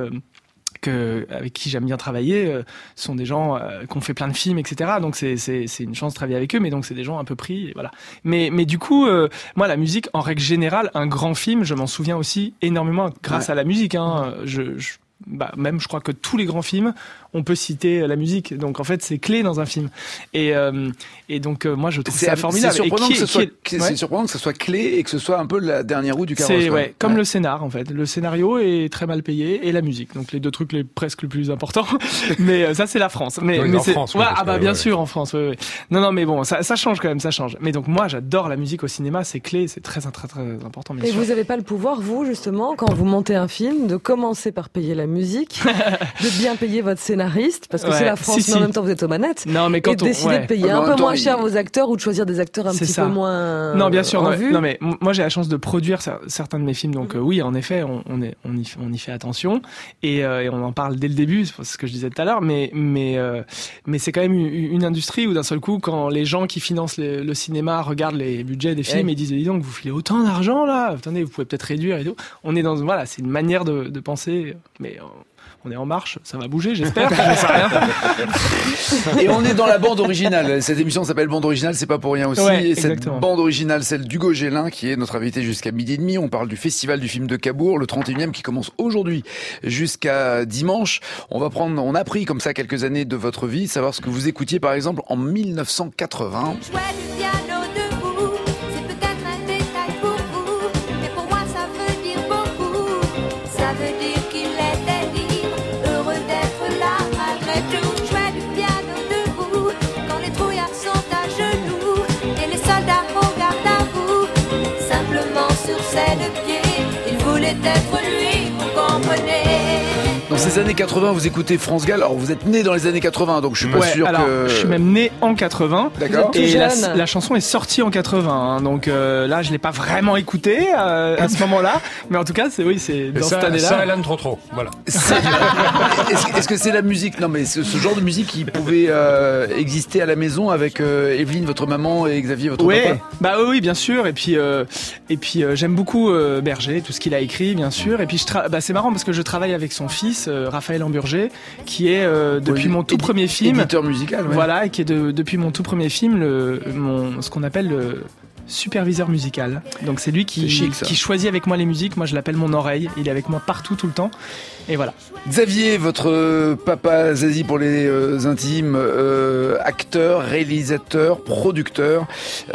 avec qui j'aime bien travailler sont des gens qui ont fait plein de films, etc. Donc c'est une chance de travailler avec eux, mais donc c'est des gens un peu pris, et voilà. Mais du coup, moi la musique, en règle générale, un grand film, je m'en souviens aussi énormément grâce à la musique. Hein. Même je crois que tous les grands films, on peut citer la musique. Donc en fait, c'est clé dans un film. Et donc moi je trouve ça formidable. C'est surprenant que ce soit clé et que ce soit un peu la dernière roue du carrosse. C'est comme le scénar en fait. Le scénario est très mal payé et la musique. Donc les deux trucs presque les plus importants. Mais ça c'est la France. Mais en France. Bien sûr en France. Oui. Non mais bon, ça change quand même, ça change. Mais donc moi j'adore la musique au cinéma, c'est clé, c'est très très très important. Bien sûr. Vous avez pas le pouvoir, vous justement, quand vous montez un film, de commencer par payer la musique, de bien payer votre scénariste, parce que c'est la France, mais en même temps vous êtes aux manettes. Non, mais quand et décider de payer un peu moins cher vos acteurs ou de choisir des acteurs un petit peu moins. Non, bien sûr. Non, mais moi j'ai la chance de produire certains de mes films, donc oui, en effet, on y fait attention et on en parle dès le début, c'est ce que je disais tout à l'heure. Mais c'est quand même une industrie où d'un seul coup, quand les gens qui financent le cinéma regardent les budgets des films et disent dis donc vous filez autant d'argent là, attendez, vous pouvez peut-être réduire et tout. On est dans c'est une manière de penser, mais on est en marche, ça va bouger, j'espère. J'en sais rien. Et on est dans la bande originale. Cette émission s'appelle Bande originale, c'est pas pour rien aussi. Et cette bande originale, celle d'Hugo Gélin, qui est notre invité jusqu'à 12h30. On parle du Festival du film de Cabourg, le 31e, qui commence aujourd'hui jusqu'à dimanche. On a pris comme ça quelques années de votre vie, savoir ce que vous écoutiez par exemple en 1980. ces années 80, vous écoutez France Gall. Alors vous êtes né dans les années 80, donc je suis pas sûr que... Je suis même né en 80. D'accord. Et la chanson est sortie en 80, hein, donc là je l'ai pas vraiment écoutée à ce moment-là, mais en tout cas c'est dans cette année-là. Ça, Alan trop. Voilà. Est-ce que c'est la musique? Non, mais ce genre de musique qui pouvait exister à la maison avec Evelyne, votre maman, et Xavier, votre papa? Bah oui, bien sûr. Et puis j'aime beaucoup Berger, tout ce qu'il a écrit, bien sûr. Et puis c'est marrant parce que je travaille avec son fils, Raphaël Amburger, qui est depuis mon tout premier film, éditeur musical. Ouais. Voilà, et qui est depuis mon tout premier film, ce qu'on appelle le superviseur musical. Donc c'est lui qui choisit avec moi les musiques. Moi je l'appelle mon oreille. Il est avec moi partout, tout le temps. Et voilà. Xavier, votre papa Zazie pour les intimes, acteur, réalisateur, producteur.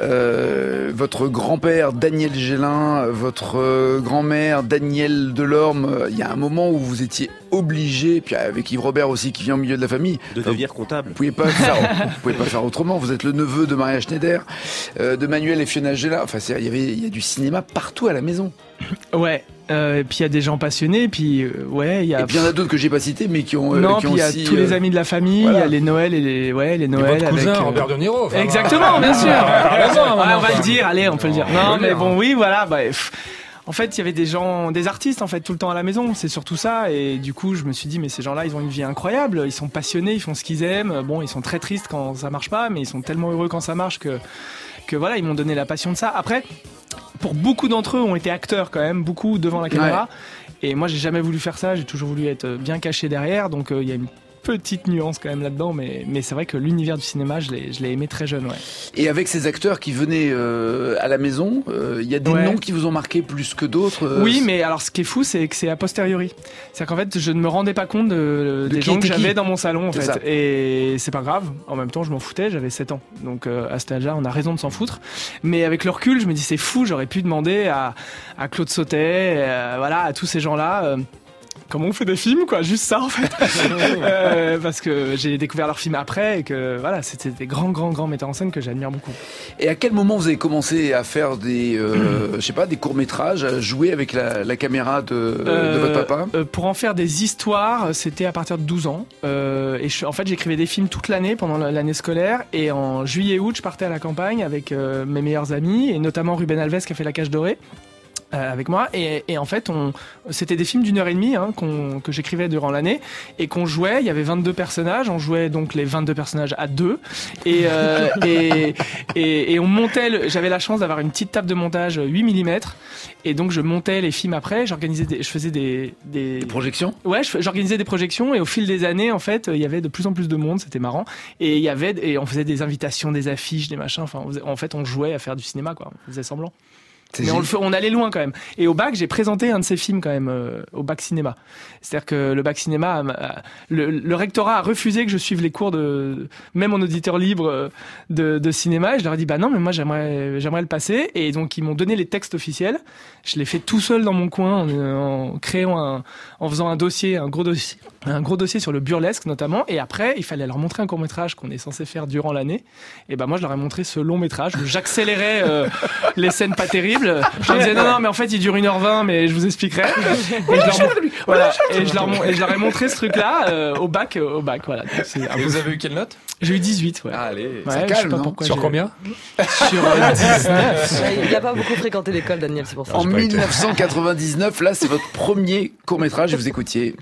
Votre grand-père Daniel Gélin, votre grand-mère Danielle Delorme. Il y a un moment où vous étiez obligé, puis avec Yves Robert aussi qui vient au milieu de la famille, de devenir comptable. Vous pouvez pas faire autrement. Vous êtes le neveu de Maria Schneider, de Manuel et Fiona Gela. Enfin, il y a du cinéma partout à la maison. Ouais. Et puis il y a des gens passionnés, puis il y a... Et puis il y en a d'autres que j'ai pas cités, mais qui ont puis il y a aussi, tous les amis de la famille, il y a les Noëls et les Noëls votre cousin Robert De Niro. Enfin, exactement, bien sûr. On va le dire, allez, on peut le dire. Non, mais bon, oui, voilà, en fait, il y avait des artistes en fait tout le temps à la maison, c'est surtout ça. Et du coup, je me suis dit, mais ces gens-là, ils ont une vie incroyable, ils sont passionnés, ils font ce qu'ils aiment. Bon, ils sont très tristes quand ça marche pas, mais ils sont tellement heureux quand ça marche que voilà, ils m'ont donné la passion de ça. Après, pour beaucoup d'entre eux, ont été acteurs quand même, beaucoup devant la caméra. Ouais. Et moi, j'ai jamais voulu faire ça. J'ai toujours voulu être bien caché derrière. Donc, il y a une petite nuance quand même là-dedans, mais c'est vrai que l'univers du cinéma, je l'ai aimé très jeune. Ouais. Et avec ces acteurs qui venaient à la maison, il y a des noms qui vous ont marqué plus que d'autres. Oui, mais alors ce qui est fou, c'est que c'est a posteriori. C'est-à-dire qu'en fait, je ne me rendais pas compte des gens que j'avais dans mon salon, en fait. Ça. Et c'est pas grave. En même temps, je m'en foutais. J'avais 7 ans, donc à cet âge-là, on a raison de s'en foutre. Mais avec le recul, je me dis c'est fou. J'aurais pu demander à Claude Sautet, à tous ces gens-là. Comment on fait des films, quoi, juste ça en fait. Parce que j'ai découvert leurs films après et que voilà, c'était des grands metteurs en scène que j'admire beaucoup. Et à quel moment vous avez commencé à faire des courts-métrages, à jouer avec la caméra de votre papa? Pour en faire des histoires, c'était à partir de 12 ans. En fait, j'écrivais des films toute l'année pendant l'année scolaire, et en juillet-août, je partais à la campagne avec mes meilleurs amis, et notamment Ruben Alves qui a fait La Cage Dorée. Avec moi, et en fait c'était des films d'1h30 que j'écrivais durant l'année et qu'on jouait. Il y avait 22 personnages, on jouait donc les 22 personnages à deux, et on montait j'avais la chance d'avoir une petite table de montage 8 mm, et donc je montais les films après, je faisais des projections. Ouais, j'organisais des projections, et au fil des années en fait il y avait de plus en plus de monde, c'était marrant, et on faisait des invitations, des affiches, des machins, enfin en fait on jouait à faire du cinéma, quoi, on faisait semblant. Mais on allait loin quand même. Et au bac, j'ai présenté un de ces films quand même au bac cinéma. C'est-à-dire que le bac cinéma, le rectorat a refusé que je suive les cours même en auditeur libre de cinéma. Et je leur ai dit non, mais moi j'aimerais le passer. Et donc ils m'ont donné les textes officiels. Je l'ai fait tout seul dans mon coin en faisant un gros dossier sur le burlesque notamment. Et après, il fallait leur montrer un court-métrage qu'on est censé faire durant l'année. Et moi je leur ai montré ce long-métrage où j'accélérais les scènes pas terribles. Je leur disais non, mais en fait il dure 1h20, mais je vous expliquerai. Et je leur ai montré ce truc-là au bac, voilà. Et vous avez eu quelle note? J'ai eu 18, ouais. Allez, ça calme, non? Sur combien? Sur 19. Il n'a pas beaucoup fréquenté l'école, Daniel, c'est pour ça. En 1999, là, c'est votre premier court-métrage, vous écoutiez.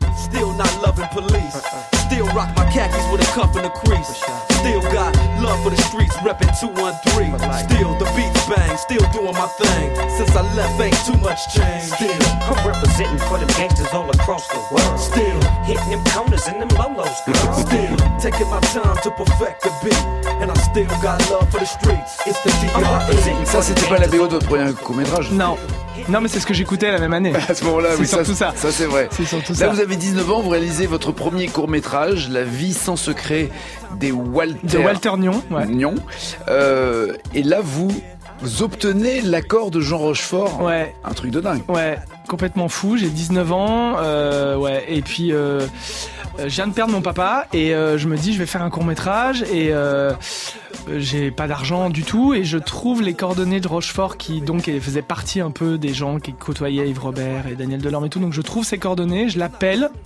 Still rock my khakis with a cuff and a crease. Still got love for the streets, reppin' 213. Still the beats bang, still doing my thing. Since I left, ain't too much change. Still, I'm representing for them gangsters all across the world. Still, hitting them corners and them lolos, girl. Still, taking my time to perfect the beat. And I still got love for the streets. It's the D.R.E. Ça, c'était pas la BO de votre premier court-métrage? Non, mais c'est ce que j'écoutais la même année. À ce moment-là, oui, ça c'est vrai. C'est surtout là, vous avez 19 ans, vous réalisez votre premier court-métrage, La vie sans secret de Walter Nion. Ouais. Et là, vous obtenez l'accord de Jean Rochefort. Ouais. Un truc de dingue. Ouais, complètement fou. J'ai 19 ans. Et puis je viens de perdre mon papa, et je me dis je vais faire un court-métrage, et j'ai pas d'argent du tout, et je trouve les coordonnées de Rochefort, qui donc faisait partie un peu des gens qui côtoyaient Yves Robert et Daniel Delorme et tout. Donc je trouve ses coordonnées, je l'appelle,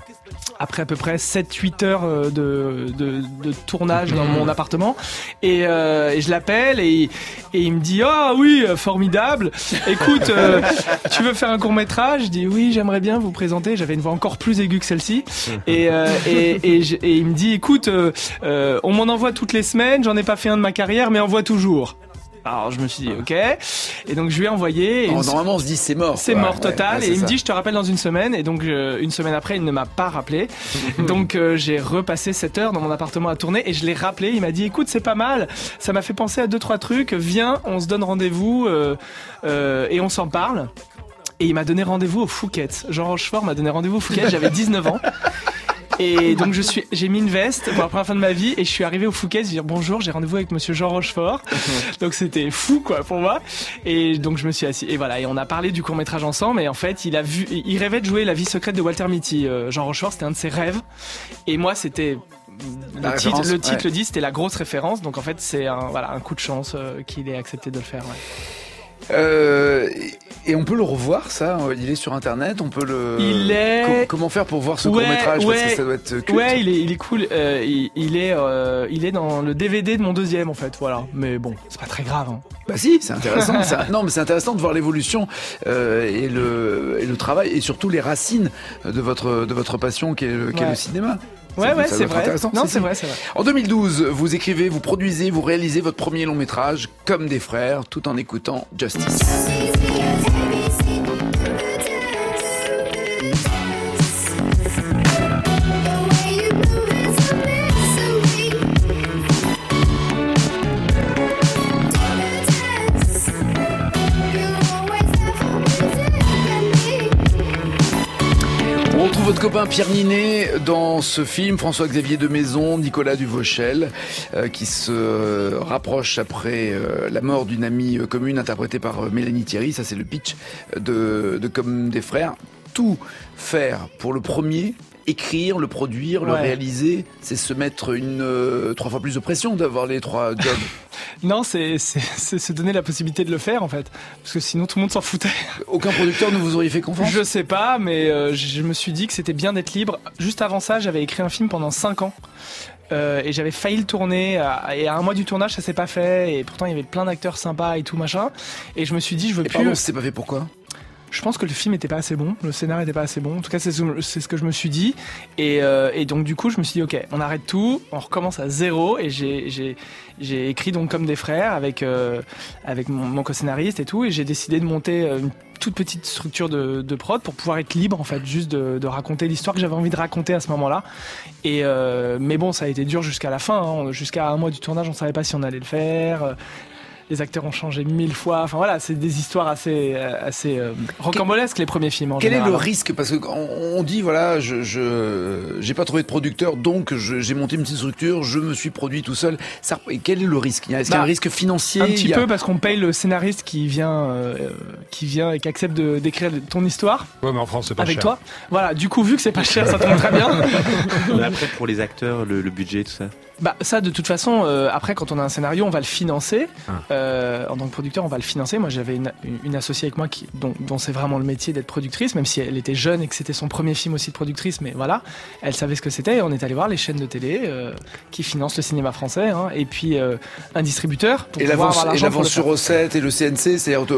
après à peu près 7-8 heures de tournage dans mon appartement et je l'appelle et il me dit ah oui formidable, écoute tu veux faire un court-métrage? Je dis oui, j'aimerais bien vous présenter. J'avais une voix encore plus aiguë que celle-ci et il me dit écoute on m'en envoie toutes les semaines, j'en ai pas fait un de ma carrière mais envoie toujours. Alors je me suis dit ok, et donc je lui ai envoyé. Normalement on se dit c'est mort. C'est mort total. Et il me dit je te rappelle dans une semaine. Et donc une semaine après il ne m'a pas rappelé. Donc j'ai repassé 7 heures dans mon appartement à tourner et je l'ai rappelé. Il m'a dit écoute c'est pas mal, ça m'a fait penser à 2-3 trucs. Viens, on se donne rendez-vous et on s'en parle. Et il m'a donné rendez-vous au Phuket. Jean Rochefort m'a donné rendez-vous au Phuket. J'avais 19 ans. Et donc j'ai mis une veste pour la première fois de ma vie et je suis arrivé au Phuket, je dis bonjour, j'ai rendez-vous avec monsieur Jean Rochefort. Donc c'était fou quoi pour moi. Et donc je me suis assis et voilà, et on a parlé du court-métrage ensemble et en fait, il rêvait de jouer La vie secrète de Walter Mitty. Jean Rochefort, c'était un de ses rêves. Et moi, c'était le titre le dit, c'était la grosse référence. Donc en fait, c'est un coup de chance qu'il ait accepté de le faire. Et on peut le revoir, ça. Il est sur internet. On peut le. Comment faire pour voir ce court-métrage parce que ça doit être culte. Ouais, il est cool. Il est dans le DVD de mon deuxième en fait. Voilà. Mais bon, c'est pas très grave. Hein. Bah si, c'est intéressant. Non, mais c'est intéressant de voir l'évolution et le travail et surtout les racines de votre passion qui est le cinéma. Ouais, c'est vrai. Non, c'est vrai. En 2012, vous écrivez, vous produisez, vous réalisez votre premier long métrage, Comme des frères, tout en écoutant Justice. On retrouve votre copain Pierre Ninet dans ce film, François-Xavier de Maison, Nicolas Duvauchel, qui se rapproche après la mort d'une amie commune interprétée par Mélanie Thierry. Ça, c'est le pitch de Comme des frères. Tout faire pour le premier, écrire, le produire, le réaliser, c'est se mettre 3 fois plus de pression d'avoir les 3 jobs. Non, c'est se donner la possibilité de le faire en fait, parce que sinon tout le monde s'en foutait. Aucun producteur ne vous aurait fait confiance? Je sais pas, mais je me suis dit que c'était bien d'être libre. Juste avant ça, j'avais écrit un film pendant 5 ans. Et j'avais failli le tourner et à un mois du tournage ça s'est pas fait et pourtant il y avait plein d'acteurs sympas et tout machin et je me suis dit je veux plus. Pardon, c'est pas fait pourquoi? Je pense que le film était pas assez bon, le scénario était pas assez bon. En tout cas, c'est ce que je me suis dit. Et donc du coup, je me suis dit, ok, on arrête tout, on recommence à zéro. Et j'ai écrit donc Comme des frères avec mon co-scénariste et tout. Et j'ai décidé de monter une toute petite structure de prod pour pouvoir être libre en fait, juste de raconter l'histoire que j'avais envie de raconter à ce moment-là. Et mais bon, ça a été dur jusqu'à la fin. Hein. Jusqu'à un mois du tournage, on savait pas si on allait le faire. Les acteurs ont changé 1000 fois. Enfin voilà, c'est des histoires assez rocambolesques les premiers films. Quel est le risque? Parce qu'on dit voilà, j'ai pas trouvé de producteur, donc j'ai monté une petite structure, je me suis produit tout seul. Et quel est le risque? Est-ce qu'il y a un risque financier? Un petit peu parce qu'on paye le scénariste qui vient et qui accepte d'écrire ton histoire. Ouais, mais en France c'est pas avec cher. Toi. Voilà, du coup vu que c'est pas cher, ça tombe très bien. Mais après pour les acteurs, le budget, tout ça. Bah ça de toute façon après quand on a un scénario on va le financer en tant que producteur on va le financer. Moi j'avais une associée avec moi dont c'est vraiment le métier d'être productrice, même si elle était jeune et que c'était son premier film aussi de productrice, mais voilà elle savait ce que c'était et on est allé voir les chaînes de télé qui financent le cinéma français et puis un distributeur pour pouvoir avoir l'argent. Et l'avance sur recette et le CNC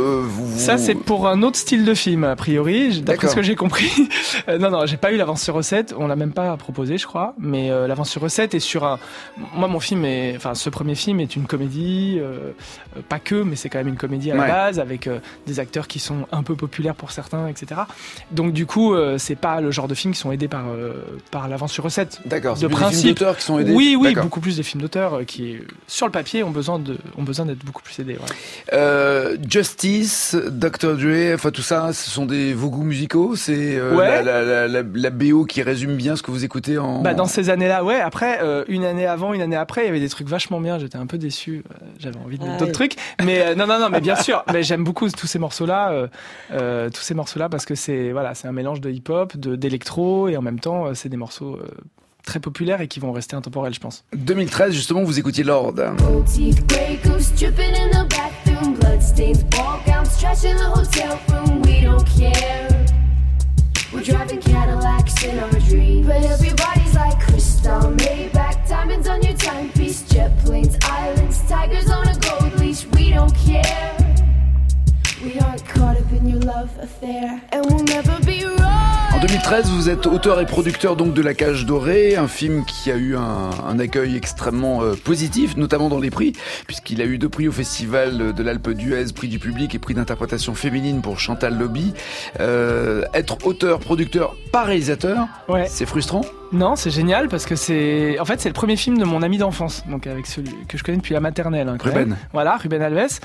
ça c'est pour un autre style de film a priori d'après ce que j'ai compris. Non j'ai pas eu l'avance sur recette, on l'a même pas proposé je crois, mais l'avance sur recette est sur moi mon film ce premier film est une comédie pas que, mais c'est quand même une comédie à la base avec des acteurs qui sont un peu populaires pour certains, etc. Donc du coup c'est pas le genre de films qui sont aidés par l'avance sur recette. D'accord, de principe. Des films d'auteur qui sont aidés. Oui, beaucoup plus des films d'auteur qui sur le papier ont besoin d'être beaucoup plus aidés. Justice, Dr. Dre, enfin tout ça, ce sont vos goûts musicaux. C'est la BO qui résume bien ce que vous écoutez dans ces années-là. Ouais. Après une année avant, une année après, il y avait des trucs vachement bien. J'étais un peu déçu. J'avais envie de mettre d'autres trucs. Mais non, mais bien sûr. Mais j'aime beaucoup tous ces morceaux-là. Parce que c'est un mélange de hip-hop, d'électro, et en même temps, c'est des morceaux très populaires et qui vont rester intemporels, je pense. 2013, justement, vous écoutiez Lord. We're driving Cadillacs in our dreams. En 2013, vous êtes auteur et producteur donc de La Cage Dorée, un film qui a eu un accueil extrêmement positif, notamment dans les prix, puisqu'il a eu 2 prix au Festival de l'Alpe d'Huez, prix du public et prix d'interprétation féminine pour Chantal Lobby. Être auteur, producteur, pas réalisateur, c'est frustrant ? Non, c'est génial parce que c'est le premier film de mon ami d'enfance, donc avec celui que je connais depuis la maternelle. Hein, Ruben. Voilà, Ruben Alves.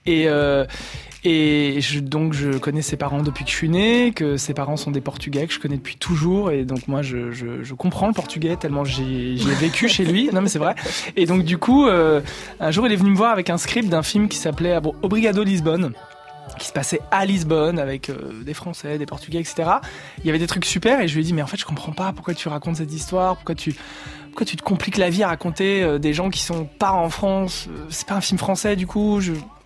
Et je connais ses parents depuis que je suis né, que ses parents sont des Portugais que je connais depuis toujours, et donc moi je comprends le portugais tellement j'y ai vécu chez lui. Non mais c'est vrai. Et donc du coup, un jour il est venu me voir avec un script d'un film qui s'appelait Obrigado Lisbonne, qui se passait à Lisbonne avec des Français, des Portugais, etc. Il y avait des trucs super et je lui ai dit mais en fait je comprends pas pourquoi tu racontes cette histoire, pourquoi tu te compliques la vie à raconter des gens qui sont pas en France, c'est pas un film français du coup.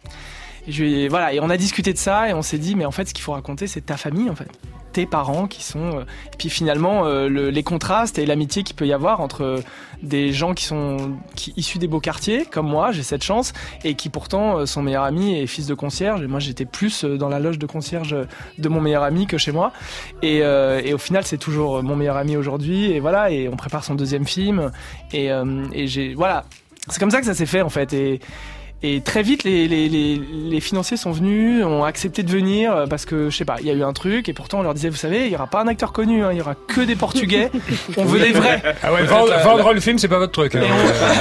Et on a discuté de ça et on s'est dit mais en fait ce qu'il faut raconter c'est ta famille en fait, tes parents qui sont et puis finalement les contrastes et l'amitié qu'il peut y avoir entre des gens qui issus des beaux quartiers comme moi, j'ai cette chance, et qui pourtant sont meilleurs amis et fils de concierge, et moi j'étais plus dans la loge de concierge de mon meilleur ami que chez moi, et au final c'est toujours mon meilleur ami aujourd'hui, et voilà, et on prépare son 2e film et c'est comme ça que ça s'est fait en fait. Et très vite, les financiers sont venus, ont accepté de venir parce que, je sais pas, il y a eu un truc, et pourtant on leur disait, vous savez, il y aura pas un acteur connu, hein, il y aura que des Portugais, on veut des vrais. Ah ouais, vendre le film, c'est pas votre truc. Hein.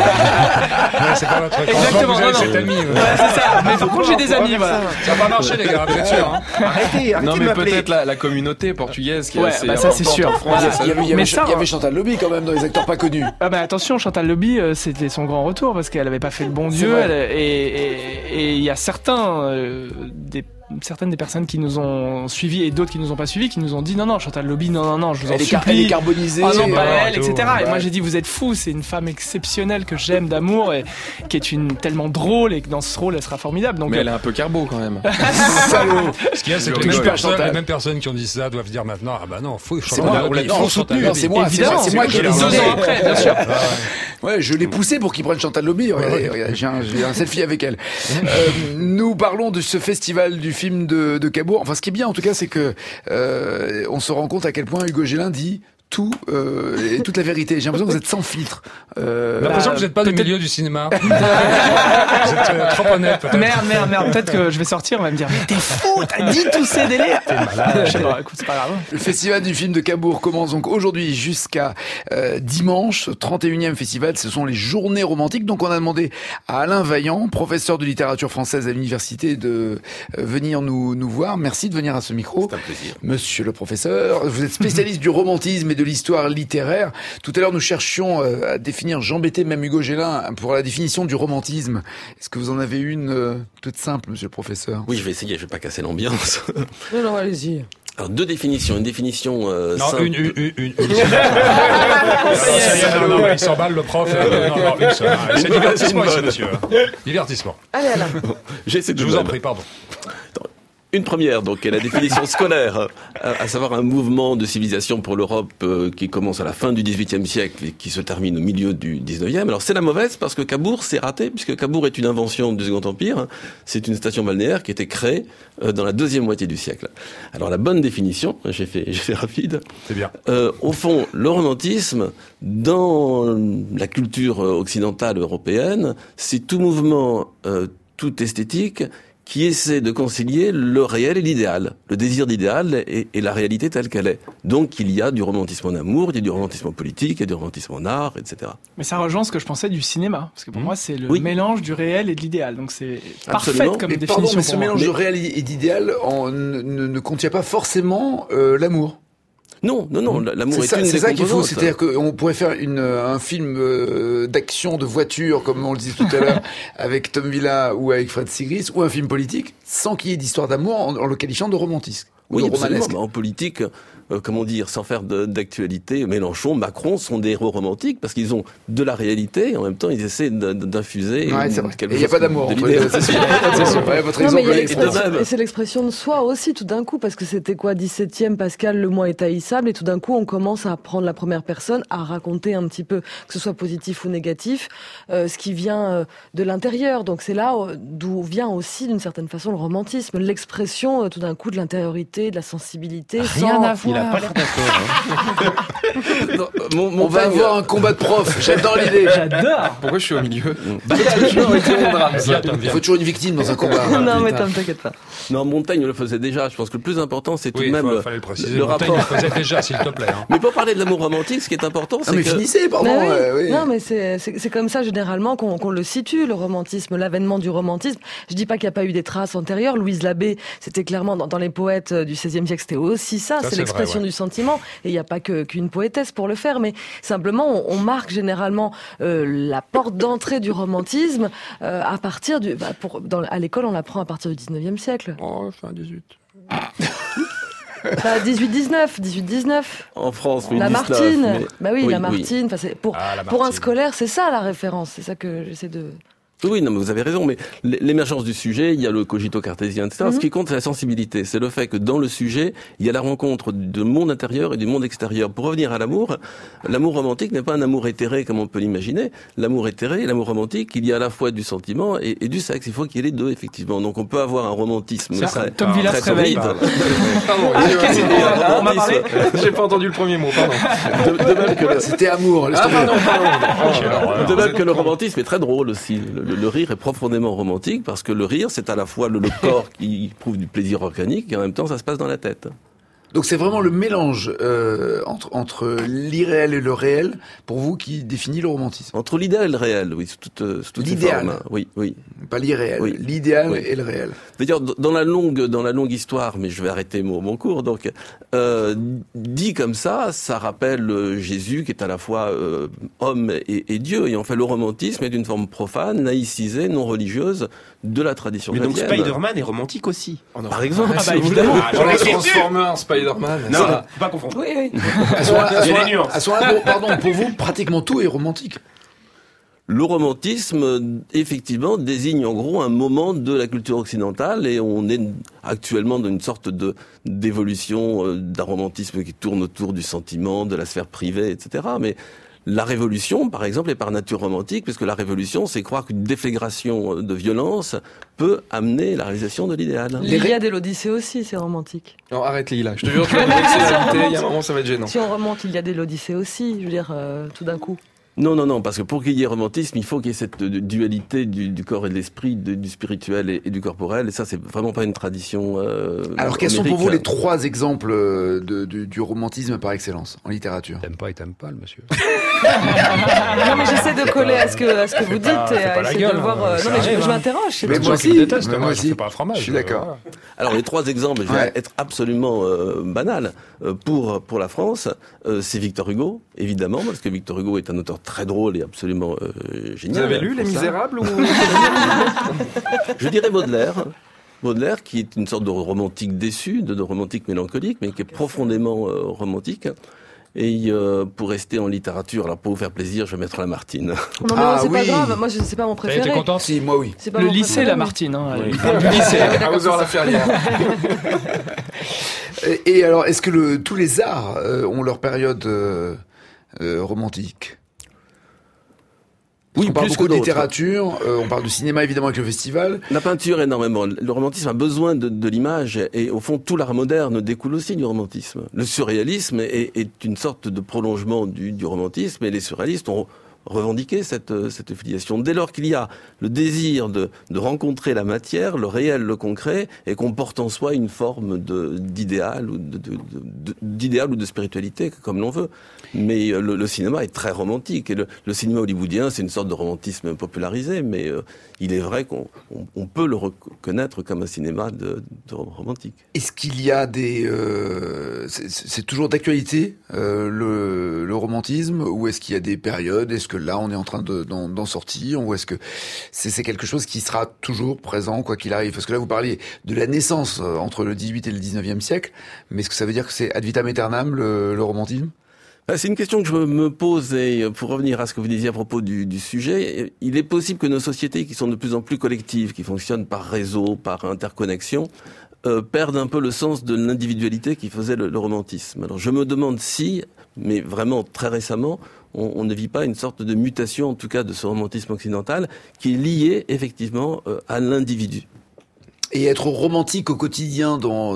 C'est pas votre truc. Exactement, vous avez cet ami. C'est ça, mais par contre j'ai des amis, voilà. Ça va pas marcher les gars, vous êtes sûrs. Hein. Arrêtez non mais peut-être la communauté portugaise qui est assez ça c'est sûr. Voilà. Il y avait Chantal Lobby quand même dans les acteurs pas connus. Ah bah attention, Chantal Lobby, c'était son grand retour parce qu'elle avait pas fait le bon Dieu, et il y a certaines des personnes qui nous ont suivis et d'autres qui nous ont pas suivis, qui nous ont dit non Chantal Lobby, non, je vous en supplie, elle est carbonisée, non pas elle, etc. Et moi j'ai dit vous êtes fous, c'est une femme exceptionnelle que j'aime d'amour et qui est tellement drôle, et que dans ce rôle elle sera formidable. Donc mais elle est un peu carbo quand même. Salaud. Ce qu'il y a, c'est que les mêmes personnes qui ont dit ça doivent dire maintenant faut Chantal Lobby, c'est moi, évidemment, c'est moi qui l'ai 2 ans après, bien sûr. Ouais, je l'ai poussé pour qu'il prenne Chantal Lobby. J'ai un selfie avec elle. Nous parlons de ce festival du film de Cabourg. Enfin, ce qui est bien, en tout cas, c'est que on se rend compte à quel point Hugo Gélin dit tout et toute la vérité. J'ai l'impression que vous êtes sans filtre. J'ai l'impression que vous n'êtes pas du milieu du cinéma. Vous êtes trop honnête, peut-être. Merde. Peut-être que je vais sortir, on va me dire mais t'es fou, t'as dit tous ces délires. T'es malade. Je sais pas, écoute, c'est pas grave. Le festival du film de Cabourg commence donc aujourd'hui jusqu'à dimanche, 31e festival. Ce sont les journées romantiques. Donc on a demandé à Alain Vaillant, professeur de littérature française à l'université, de venir nous voir. Merci de venir à ce micro. C'est un plaisir. Monsieur le professeur, vous êtes spécialiste du romantisme et de l'histoire littéraire. Tout à l'heure, nous cherchions à définir, j'embêtais même Hugo Gélin pour la définition du romantisme. Est-ce que vous en avez une toute simple, monsieur le professeur? Oui, je vais essayer, je vais pas casser l'ambiance. Non, allez-y. Alors, 2 définitions. Une définition simple. Une. Non, il s'emballe le prof. Non, une seule. C'est divertissement ici, monsieur. Divertissement. Allez, Alain. Je vous en prie, pardon. Une première, donc, est la définition scolaire, à savoir un mouvement de civilisation pour l'Europe qui commence à la fin du XVIIIe siècle et qui se termine au milieu du XIXe. Alors c'est la mauvaise parce que Cabourg s'est raté, puisque Cabourg est une invention du Second Empire. C'est une station balnéaire qui a été créée dans la 2e moitié du siècle. Alors la bonne définition, j'ai fait rapide. C'est bien. Au fond, le romantisme, dans la culture occidentale européenne, c'est tout mouvement, toute esthétique qui essaie de concilier le réel et l'idéal, le désir d'idéal et la réalité telle qu'elle est. Donc il y a du romantisme en amour, il y a du romantisme en politique, il y a du romantisme en art, etc. Mais ça rejoint ce que je pensais du cinéma, parce que pour moi c'est le mélange du réel et de l'idéal, donc c'est parfait comme définition. Pardon, mais ce mélange du réel et d'idéal ne contient pas forcément l'amour. Non, l'amour est une des composantes. C'est ça qu'il faut, c'est-à-dire qu'on pourrait faire un film d'action, de voiture, comme on le disait tout à l'heure, avec Tom Villa ou avec Fred Sigris, ou un film politique, sans qu'il y ait d'histoire d'amour en le qualifiant de romantisme. Oui, absolument. En politique, comment dire, sans faire d'actualité, Mélenchon, Macron sont des héros romantiques parce qu'ils ont de la réalité et en même temps ils essaient d'infuser quelque chose. Il n'y a pas d'amour entre les deux, c'est sûr. Ouais, votre exemple, c'est l'expression de soi aussi tout d'un coup, parce que c'était quoi, 17e, Pascal, le moi est haïssable, et tout d'un coup on commence à prendre la première personne, à raconter un petit peu, que ce soit positif ou négatif, ce qui vient de l'intérieur. Donc c'est là d'où vient aussi d'une certaine façon le romantisme, l'expression tout d'un coup de l'intériorité, de la sensibilité. Rien à voir. Il a pas l'air d'accord. On va avoir un combat de profs. J'adore l'idée. J'adore. Pourquoi je suis au milieu? Il faut toujours une victime dans un combat. Non, mais t'inquiète pas. Non, Montaigne le faisait déjà. Je pense que le plus important, c'est tout de même fallait le préciser. le Montaigne rapport. le faisait déjà, s'il te plaît. Mais pour parler de l'amour romantique, ce qui est important, c'est mais que... finissez, pardon. Oui. Non, mais c'est comme ça généralement qu'on le situe, le romantisme, l'avènement du romantisme. Je dis pas qu'il n'y a pas eu des traces antérieures. Louise Labbé, c'était clairement dans les poètes du XVIe siècle, c'était aussi ça. C'est l'expression du sentiment. Et il n'y a pas qu'une poétesse pour le faire, mais simplement on marque généralement la porte d'entrée du romantisme à partir du. À l'école, on l'apprend à partir du 19e siècle. Oh, fin 18. 18-19. En France, oui, la 19, Martine. Mais... Oui, la Martine. Enfin, pour un scolaire, c'est ça la référence. C'est ça que j'essaie de... Oui, non, mais vous avez raison, mais l'émergence du sujet, il y a le cogito cartésien, etc. Ce qui compte, c'est la sensibilité. C'est le fait que dans le sujet, il y a la rencontre du monde intérieur et du monde extérieur. Pour revenir à l'amour romantique n'est pas un amour éthéré comme on peut l'imaginer. L'amour éthéré, l'amour romantique, il y a à la fois du sentiment et du sexe. Il faut qu'il y ait les deux, effectivement. Donc on peut avoir un romantisme Tom Villard se réveille. Pardon, on m'a parlé. J'ai pas entendu le premier mot, pardon. C'était amour. De même que le romantisme est très drôle aussi. Le rire est profondément romantique parce que le rire, c'est à la fois le corps qui éprouve du plaisir organique et en même temps, ça se passe dans la tête. Donc c'est vraiment le mélange entre l'irréel et le réel, pour vous, qui définit le romantisme. Entre l'idéal et le réel, oui, sous toutes l'idéal. ses formes. Oui. Pas l'irréel, oui. L'idéal et le réel. D'ailleurs, dans la longue histoire, mais je vais arrêter mon cours, donc, dit comme ça rappelle Jésus qui est à la fois homme et Dieu. Et en fait, le romantisme est d'une forme profane, laïcisée, non religieuse, de la tradition chrétienne. Mais donc Spider-Man est romantique aussi. Par exemple. Ah bah évidemment. Dans les Transformers, Spider-Man. Non, faut pas confondre. Oui. Pardon, pour vous, pratiquement tout est romantique. Le romantisme, effectivement, désigne en gros un moment de la culture occidentale et on est actuellement dans une sorte d'évolution d'un romantisme qui tourne autour du sentiment, de la sphère privée, etc. Mais la révolution, par exemple, est par nature romantique, puisque la révolution, c'est croire qu'une déflagration de violence peut amener la réalisation de l'idéal. L'Iliade et l'Odyssée aussi, c'est romantique. Non, arrête Lila, je te jure, tu vas me laisser la il y a un moment, ça va être gênant. Si on remonte l'Iliade et l'Odyssée aussi, je veux dire, tout d'un coup. Non, parce que pour qu'il y ait romantisme, il faut qu'il y ait cette dualité du corps et de l'esprit, du spirituel et du corporel, et ça, c'est vraiment pas une tradition Alors, quels sont pour vous les 3 exemples du romantisme par excellence en littérature? T'aimes pas, le monsieur. Non, mais j'essaie de coller à ce que vous dites et à essayer de le voir. Non, mais je m'interroge. Mais moi aussi, moi aussi. Pas un fromage. Je suis d'accord. Alors, les 3 exemples, je vais être absolument banal. Pour la France, c'est Victor Hugo, évidemment, parce que Victor Hugo est un auteur très drôle et absolument génial. Vous avez lu Les Misérables ou... Je dirais Baudelaire. Baudelaire, qui est une sorte de romantique déçu, de romantique mélancolique, mais qui est profondément romantique. Et pour rester en littérature, alors pour vous faire plaisir, je vais mettre Lamartine. Non, mais c'est pas grave, moi c'est pas mon préféré. T'es content? Si, moi oui. Le lycée Lamartine, hein. Oui. Le lycée, à Osor-la-Ferrière. Et alors, est-ce que tous les arts ont leur période romantique? On parle beaucoup de littérature, on parle de cinéma évidemment avec le festival. La peinture énormément. Le romantisme a besoin de l'image et au fond tout l'art moderne découle aussi du romantisme. Le surréalisme est une sorte de prolongement du romantisme et les surréalistes ont revendiqué cette filiation. Dès lors qu'il y a le désir de rencontrer la matière, le réel, le concret, et qu'on porte en soi une forme d'idéal ou de spiritualité, comme l'on veut. Mais le cinéma est très romantique. Et le cinéma hollywoodien, c'est une sorte de romantisme popularisé, mais il est vrai qu'on peut le reconnaître comme un cinéma de romantique. Est-ce qu'il y a c'est toujours d'actualité, le romantisme, ou est-ce qu'il y a des périodes? Est-ce que là, on est en train d'en sortir, ou est-ce que c'est quelque chose qui sera toujours présent, quoi qu'il arrive? Parce que là, vous parliez de la naissance entre le 18 et le 19e siècle, mais est-ce que ça veut dire que c'est ad vitam aeternam, le romantisme? C'est une question que je me pose, et pour revenir à ce que vous disiez à propos du sujet, il est possible que nos sociétés qui sont de plus en plus collectives, qui fonctionnent par réseau, par interconnexion, perdent un peu le sens de l'individualité qui faisait le romantisme. Alors je me demande si, mais vraiment très récemment, on ne vit pas une sorte de mutation, en tout cas de ce romantisme occidental, qui est lié effectivement à l'individu. Et être romantique au quotidien pour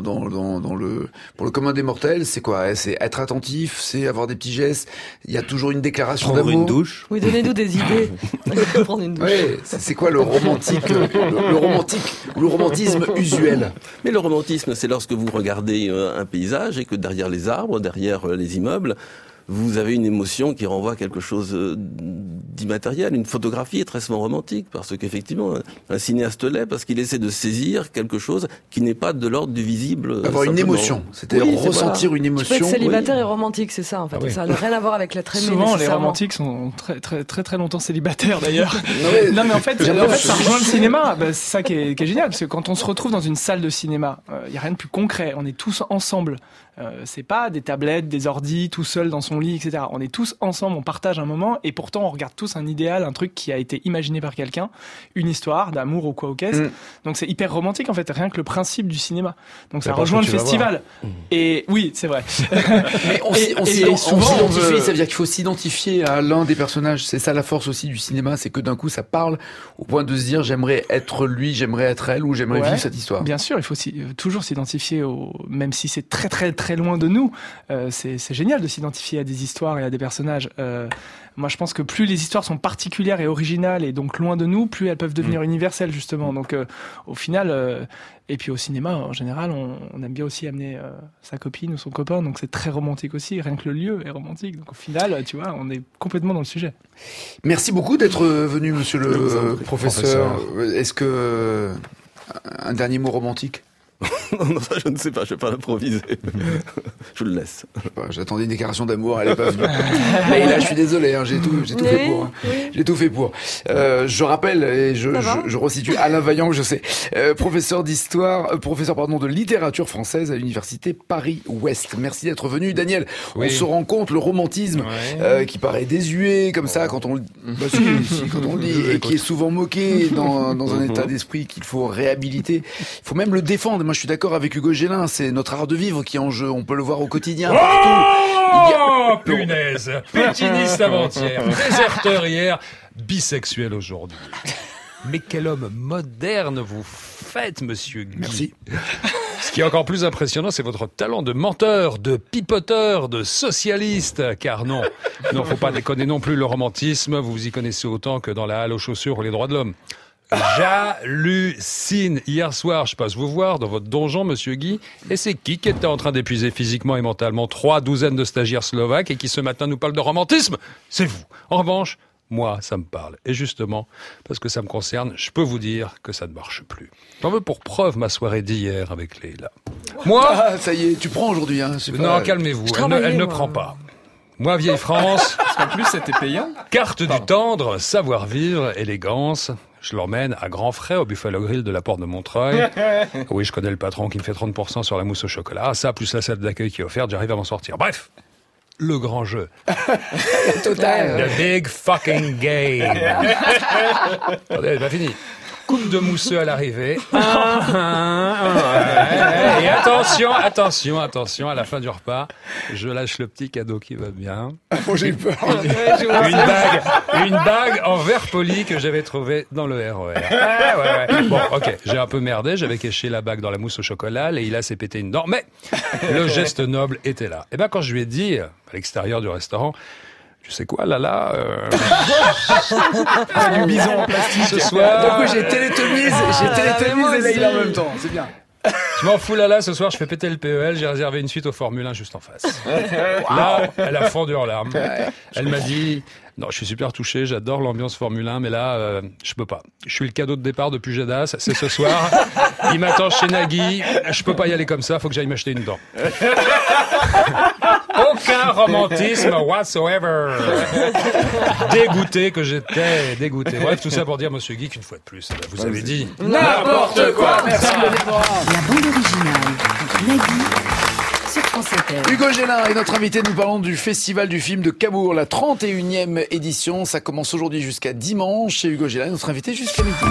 le commun des mortels, c'est quoi? C'est être attentif, c'est avoir des petits gestes. Il y a toujours une déclaration d'amour. Prendre une douche. Oui, donnez-nous des idées. Prendre une douche. Oui, c'est quoi le romantique, le romantique ou le romantisme usuel? Mais le romantisme, c'est lorsque vous regardez un paysage et que derrière les arbres, derrière les immeubles, vous avez une émotion qui renvoie à quelque chose d'immatériel. Une photographie est très souvent romantique, parce qu'effectivement, un cinéaste l'est, parce qu'il essaie de saisir quelque chose qui n'est pas de l'ordre du visible. Avoir une émotion, c'est-à-dire ressentir une émotion. Tu peux être célibataire et romantique, c'est ça, en fait. Ah oui. Ça n'a rien à voir avec l'être aimé. Souvent, les romantiques sont très longtemps célibataires, d'ailleurs. Non, mais en fait, ça rejoint le cinéma. C'est ça qui est génial, parce que quand on se retrouve dans une salle de cinéma, il y a rien de plus concret. On est tous ensemble. C'est pas des tablettes, des ordis, tout seul dans son lit, etc. On est tous ensemble, on partage un moment, et pourtant on regarde tous un idéal, un truc qui a été imaginé par quelqu'un, une histoire d'amour ou quoi au caisse. Donc c'est hyper romantique en fait, rien que le principe du cinéma. Donc ça rejoint le festival. Et oui, c'est vrai. Mais on s'identifie, ça veut dire qu'il faut s'identifier à l'un des personnages. C'est ça la force aussi du cinéma, c'est que d'un coup ça parle au point de se dire j'aimerais être lui, j'aimerais être elle, ou j'aimerais vivre cette histoire. Bien sûr, il faut toujours s'identifier même si c'est très loin de nous. C'est génial de s'identifier à des histoires et à des personnages. Moi, je pense que plus les histoires sont particulières et originales et donc loin de nous, plus elles peuvent devenir universelles, justement. Donc, au final, et puis au cinéma, en général, on aime bien aussi amener sa copine ou son copain, donc c'est très romantique aussi. Rien que le lieu est romantique. Donc, au final, tu vois, on est complètement dans le sujet. Merci beaucoup d'être venu, monsieur le professeur. Est-ce que un dernier mot romantique? Non, ça, je ne sais pas, je ne vais pas l'improviser. Je le laisse. J'attendais une déclaration d'amour, elle n'est pas venue. Et là, je suis désolé, j'ai tout fait pour. J'ai tout fait pour. Je rappelle, et je resitue Alain Vaillant, je sais, professeur de littérature française à l'université Paris-Ouest. Merci d'être venu, Daniel. On se rend compte, le romantisme, qui paraît désuet, comme ça, quand on le dit, et qui est souvent moqué dans un état d'esprit qu'il faut réhabiliter. Il faut même le défendre. Moi, je suis d'accord avec Hugo Gélin, c'est notre art de vivre qui est en jeu. On peut le voir au quotidien, partout. Punaise! Pétiniste avant-hier, déserteur hier, bisexuel aujourd'hui. Mais quel homme moderne vous faites, monsieur Guy. Merci. Ce qui est encore plus impressionnant, c'est votre talent de menteur, de pipoteur, de socialiste. Car non, faut pas déconner non plus, le romantisme, vous vous y connaissez autant que dans la halle aux chaussures ou les droits de l'homme. J'hallucine. Hier soir, je passe vous voir dans votre donjon, monsieur Guy, et c'est qui était en train d'épuiser physiquement et mentalement 3 douzaines de stagiaires slovaques et qui ce matin nous parle de romantisme? C'est vous. En revanche, moi, ça me parle. Et justement, parce que ça me concerne, je peux vous dire que ça ne marche plus. J'en veux pour preuve ma soirée d'hier avec Leïla. Moi... ça y est, tu prends aujourd'hui, hein. Non, calmez-vous. Elle ne prend pas. Moi, vieille France... Parce qu'en plus, c'était payant. Carte du tendre, savoir-vivre, élégance... Je l'emmène à grands frais au Buffalo Grill de la Porte de Montreuil. Oui, je connais le patron qui me fait 30% sur la mousse au chocolat. Ça, plus la salle d'accueil qui est offerte, j'arrive à m'en sortir. Bref, le grand jeu. Total. The big fucking game. Attendez, c'est pas fini. Coupe de mousseux à l'arrivée. Et attention, à la fin du repas, je lâche le petit cadeau qui va bien. Bon, j'ai eu peur. Une bague en verre poli que j'avais trouvée dans le RER. Ouais. Bon, ok, j'ai un peu merdé, j'avais caché la bague dans la mousse au chocolat, Leïla s'est pété une dent, mais le geste noble était là. Et ben quand je lui ai dit, à l'extérieur du restaurant, tu sais quoi, Lala du bison en plastique ce soir. Du coup, j'ai télétomise et Leïla en même temps, c'est bien. Je m'en fous, Lala, ce soir je fais péter le PEL, j'ai réservé une suite au Formule 1 juste en face. Là, elle a fondu en larmes. Elle m'a dit, non, je suis super touché, j'adore l'ambiance Formule 1, mais là, je peux pas. Je suis le cadeau de départ de Pujadas, c'est ce soir. Il m'attend chez Nagui, je peux pas y aller comme ça, faut que j'aille m'acheter une dent. Aucun romantisme whatsoever. Dégoûté que j'étais, dégoûté. Bref, tout ça pour dire, monsieur Guy, qu'une fois de plus, vous avez dit n'importe quoi. Merci Lionel Morin. La bande originale, Nagui, sur France Inter. Hugo Gélin est notre invité. Nous parlons du Festival du film de Cabourg, la 31e édition. Ça commence aujourd'hui jusqu'à dimanche. Et Hugo Gélin est notre invité jusqu'à midi.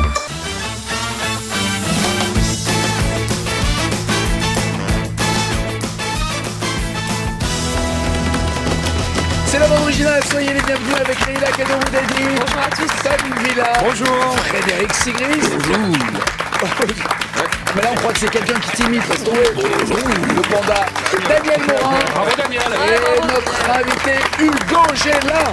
C'est la bande originale, soyez les bienvenus avec Leïla Kadouroudadi. Bonjour à tous. Sam Villa. Bonjour. Frédéric Sigris. Bonjour. Mais là on croit que c'est quelqu'un qui t'imite parce que le panda Daniel Morin. Bravo Daniel. Et notre invité Hugo Gélin.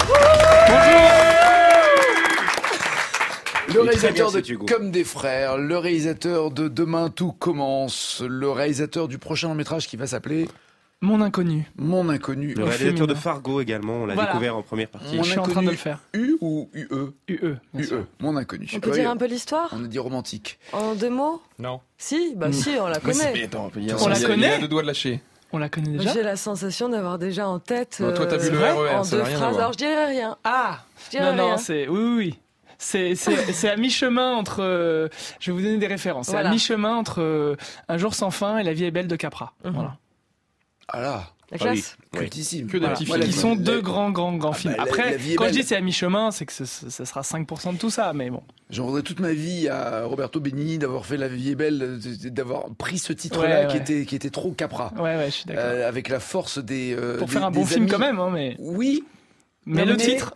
Le réalisateur de Comme des frères, le réalisateur de Demain tout commence, le réalisateur du prochain long-métrage qui va s'appeler Mon inconnu. Mon inconnu. Le réalisateur de Fargo également, on l'a découvert en première partie. Je suis en train de le faire. U ou UE? UE. UE. Mon inconnu. On peut dire un peu l'histoire? On a dit romantique. En 2 mots? Non. Si, si, on la connaît. On la connaît. Il y a 2 doigts de lâcher. On la connaît déjà. J'ai la sensation d'avoir déjà en tête. Toi, t'as vu le RER, en ça 2 n'a rien à phrases. voir. Alors je dirais rien. Je dirais rien. C'est oui. C'est à mi-chemin entre. Je vais vous donner des références. C'est à mi-chemin entre Un jour sans fin et La vie est belle de Capra. Voilà. Ah là. La classe. Cultissime. Que des petits films. Qui sont 2 grands films. Après, quand je dis c'est à mi-chemin, c'est que ça sera 5% de tout ça, mais bon. J'en voudrais toute ma vie à Roberto Benigni d'avoir fait La vie est belle, d'avoir pris ce titre-là qui était trop Capra. Ouais, je suis d'accord. Avec la force des. Pour faire un bon film quand même, hein, mais. Oui. Mais le titre,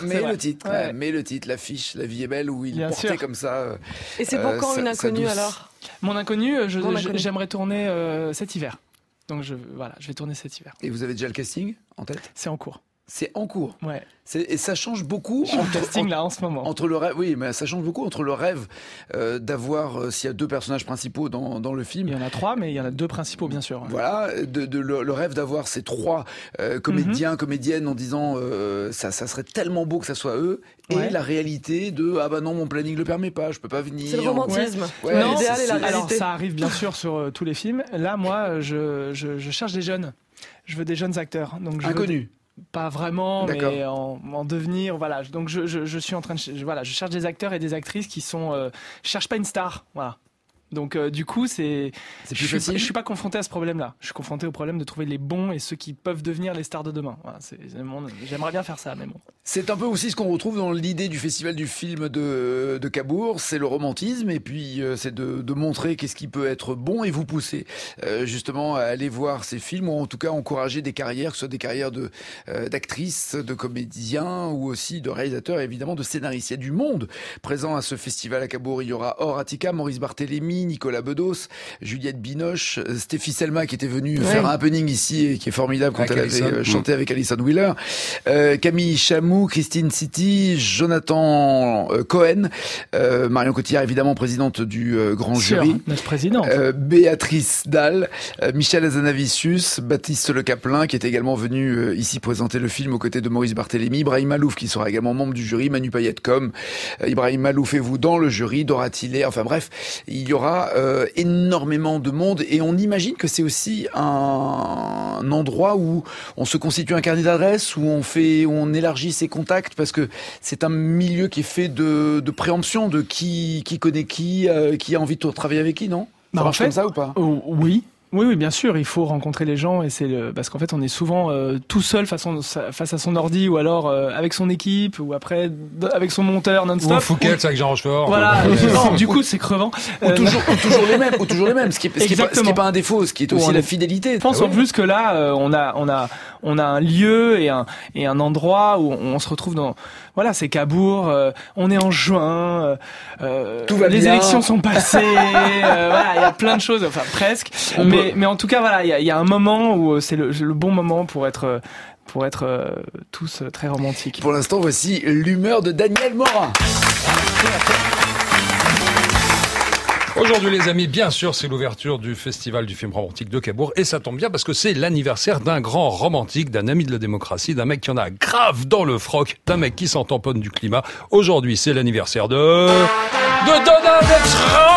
mais le titre, l'affiche, La vie est belle, où il portait comme ça. Et c'est pour quand Une inconnue alors? Mon inconnu, j'aimerais tourner cet hiver. Donc je vais tourner cet hiver. Et vous avez déjà le casting en tête? C'est en cours. C'est en cours. Ouais. Et ça change beaucoup là en ce moment. Entre le rêve, oui, mais ça change beaucoup entre le rêve d'avoir s'il y a 2 personnages principaux dans le film. Il y en a 3, mais il y en a 2 principaux bien sûr. Voilà, le rêve d'avoir ces 3 comédiens, comédiennes en disant ça serait tellement beau que ça soit eux. Et la réalité de ah bah non, mon planning le permet pas, je peux pas venir. C'est le romantisme. Non, alors ça arrive bien sûr sur tous les films. Là, moi, je cherche des jeunes. Je veux des jeunes acteurs. Donc inconnus. Pas vraiment, mais en devenir, voilà. Donc je suis en train de, je cherche des acteurs et des actrices qui sont, je cherche pas une star, voilà. Donc du coup, je suis pas confronté à ce problème-là. Je suis confronté au problème de trouver les bons et ceux qui peuvent devenir les stars de demain. Voilà, j'aimerais bien faire ça, mais bon. C'est un peu aussi ce qu'on retrouve dans l'idée du festival du film de Cabourg, c'est le romantisme et puis c'est de montrer qu'est-ce qui peut être bon et vous pousser justement à aller voir ces films ou en tout cas encourager des carrières, que ce soit des carrières d'actrices, de comédiens ou aussi de réalisateurs et évidemment de scénaristes. Il y a du monde présent à ce festival à Cabourg. Il y aura Or Attica, Maurice Barthélémy, Nicolas Bedos, Juliette Binoche, Stéphie Selma qui était venue faire un happening ici et qui est formidable quand elle avait chanté avec Alison Wheeler, Camille Chamou, Christine City, Jonathan Cohen, Marion Cotillard évidemment présidente du grand jury, notre présidente, Béatrice Dalle, Michel Azanavicius, Baptiste Le Caplin qui est également venu ici présenter le film aux côtés de Maurice Barthélémy, Ibrahim Malouf qui sera également membre du jury, Manu Payet-Com, Ibrahim Malouf et vous dans le jury, Dora Tillet, enfin bref, il y aura énormément de monde et on imagine que c'est aussi un endroit où on se constitue un carnet d'adresses, où on élargit ses contacts parce que c'est un milieu qui est fait de préemption de qui connaît qui a envie de travailler avec qui, non? Ça marche comme ça ou pas? Oui, bien sûr, il faut rencontrer les gens et parce qu'en fait on est souvent tout seul face à son ordi ou alors avec son équipe ou après avec son monteur non-stop. Ou Fouquet avec Jean Rochefort. Voilà, du coup c'est crevant. Ou toujours les mêmes, ce qui est pas un défaut, ce qui est aussi la fidélité. Je pense en plus que là on a un lieu et un endroit où on se retrouve dans, voilà, c'est Cabourg, on est en juin, tout va les bien. élections sont passées, voilà, il y a plein de choses, enfin presque, mais en tout cas voilà, il y a un moment où c'est le bon moment pour être tous très romantiques. Pour l'instant, voici l'humeur de Daniel Morin. Aujourd'hui les amis, bien sûr c'est l'ouverture du festival du film romantique de Cabourg et ça tombe bien parce que c'est l'anniversaire d'un grand romantique, d'un ami de la démocratie, d'un mec qui en a grave dans le froc, d'un mec qui s'en tamponne du climat. Aujourd'hui c'est l'anniversaire de Donald Trump.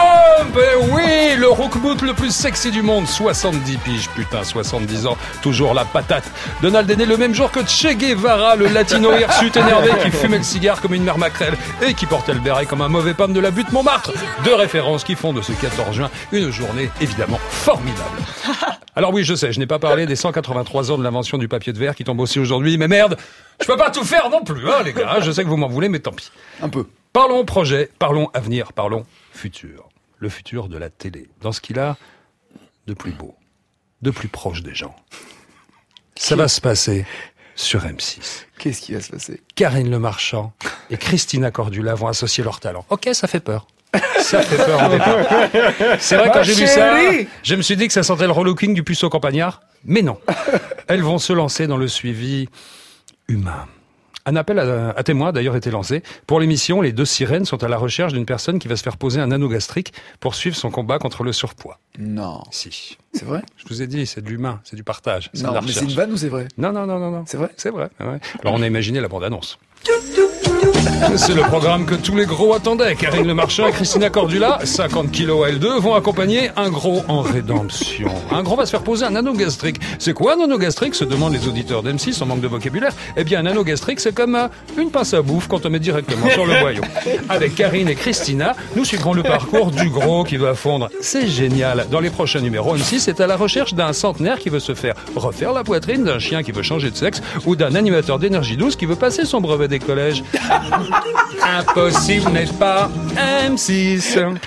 Trump, oui, le rockboot le plus sexy du monde, 70 piges, putain, 70 ans, toujours la patate. Donald est né le même jour que Che Guevara, le latino hirsute énervé qui fumait le cigare comme une mère maquerelle et qui portait le béret comme un mauvais pomme de la butte Montmartre. Deux références qui font de ce 14 juin une journée évidemment formidable. Alors oui, je sais, je n'ai pas parlé des 183 ans de l'invention du papier de verre qui tombe aussi aujourd'hui, mais merde, je peux pas tout faire non plus, hein, les gars, je sais que vous m'en voulez, mais tant pis. Un peu. Parlons projet, parlons avenir, parlons futur. Le futur de la télé, dans ce qu'il a de plus beau, de plus proche des gens. Ça va se passer sur M6. Qu'est-ce qui va se passer? Karine Le Marchand et Christina Cordula vont associer leurs talents. Ok, ça fait peur. Ça fait peur au départ. C'est vrai, quand j'ai vu ça, je me suis dit que ça sentait le relooking du puceau campagnard. Mais non. Elles vont se lancer dans le suivi humain. Un appel à témoins a d'ailleurs été lancé. Pour l'émission, les deux sirènes sont à la recherche d'une personne qui va se faire poser un anneau gastrique pour suivre son combat contre le surpoids. Non. Si. C'est vrai? Je vous ai dit, c'est de l'humain, c'est du partage. Non, mais c'est une vanne ou c'est vrai? Non. C'est vrai? C'est vrai. Ouais. Alors on a imaginé la bande-annonce. C'est le programme que tous les gros attendaient. Karine Le Marchand et Christina Cordula, 50 kilos elles deux, vont accompagner un gros en rédemption. Un gros va se faire poser un anneau gastrique. C'est quoi un anneau gastrique, se demandent les auditeurs d'M6 en manque de vocabulaire. Eh bien, un anneau gastrique, c'est comme une pince à bouffe qu'on te met directement sur le boyau. Avec Karine et Christina, nous suivrons le parcours du gros qui va fondre. C'est génial. Dans les prochains numéros, M6 est à la recherche d'un centenaire qui veut se faire refaire la poitrine, d'un chien qui veut changer de sexe ou d'un animateur d'énergie douce qui veut passer son brevet des collèges. Impossible n'est pas M6.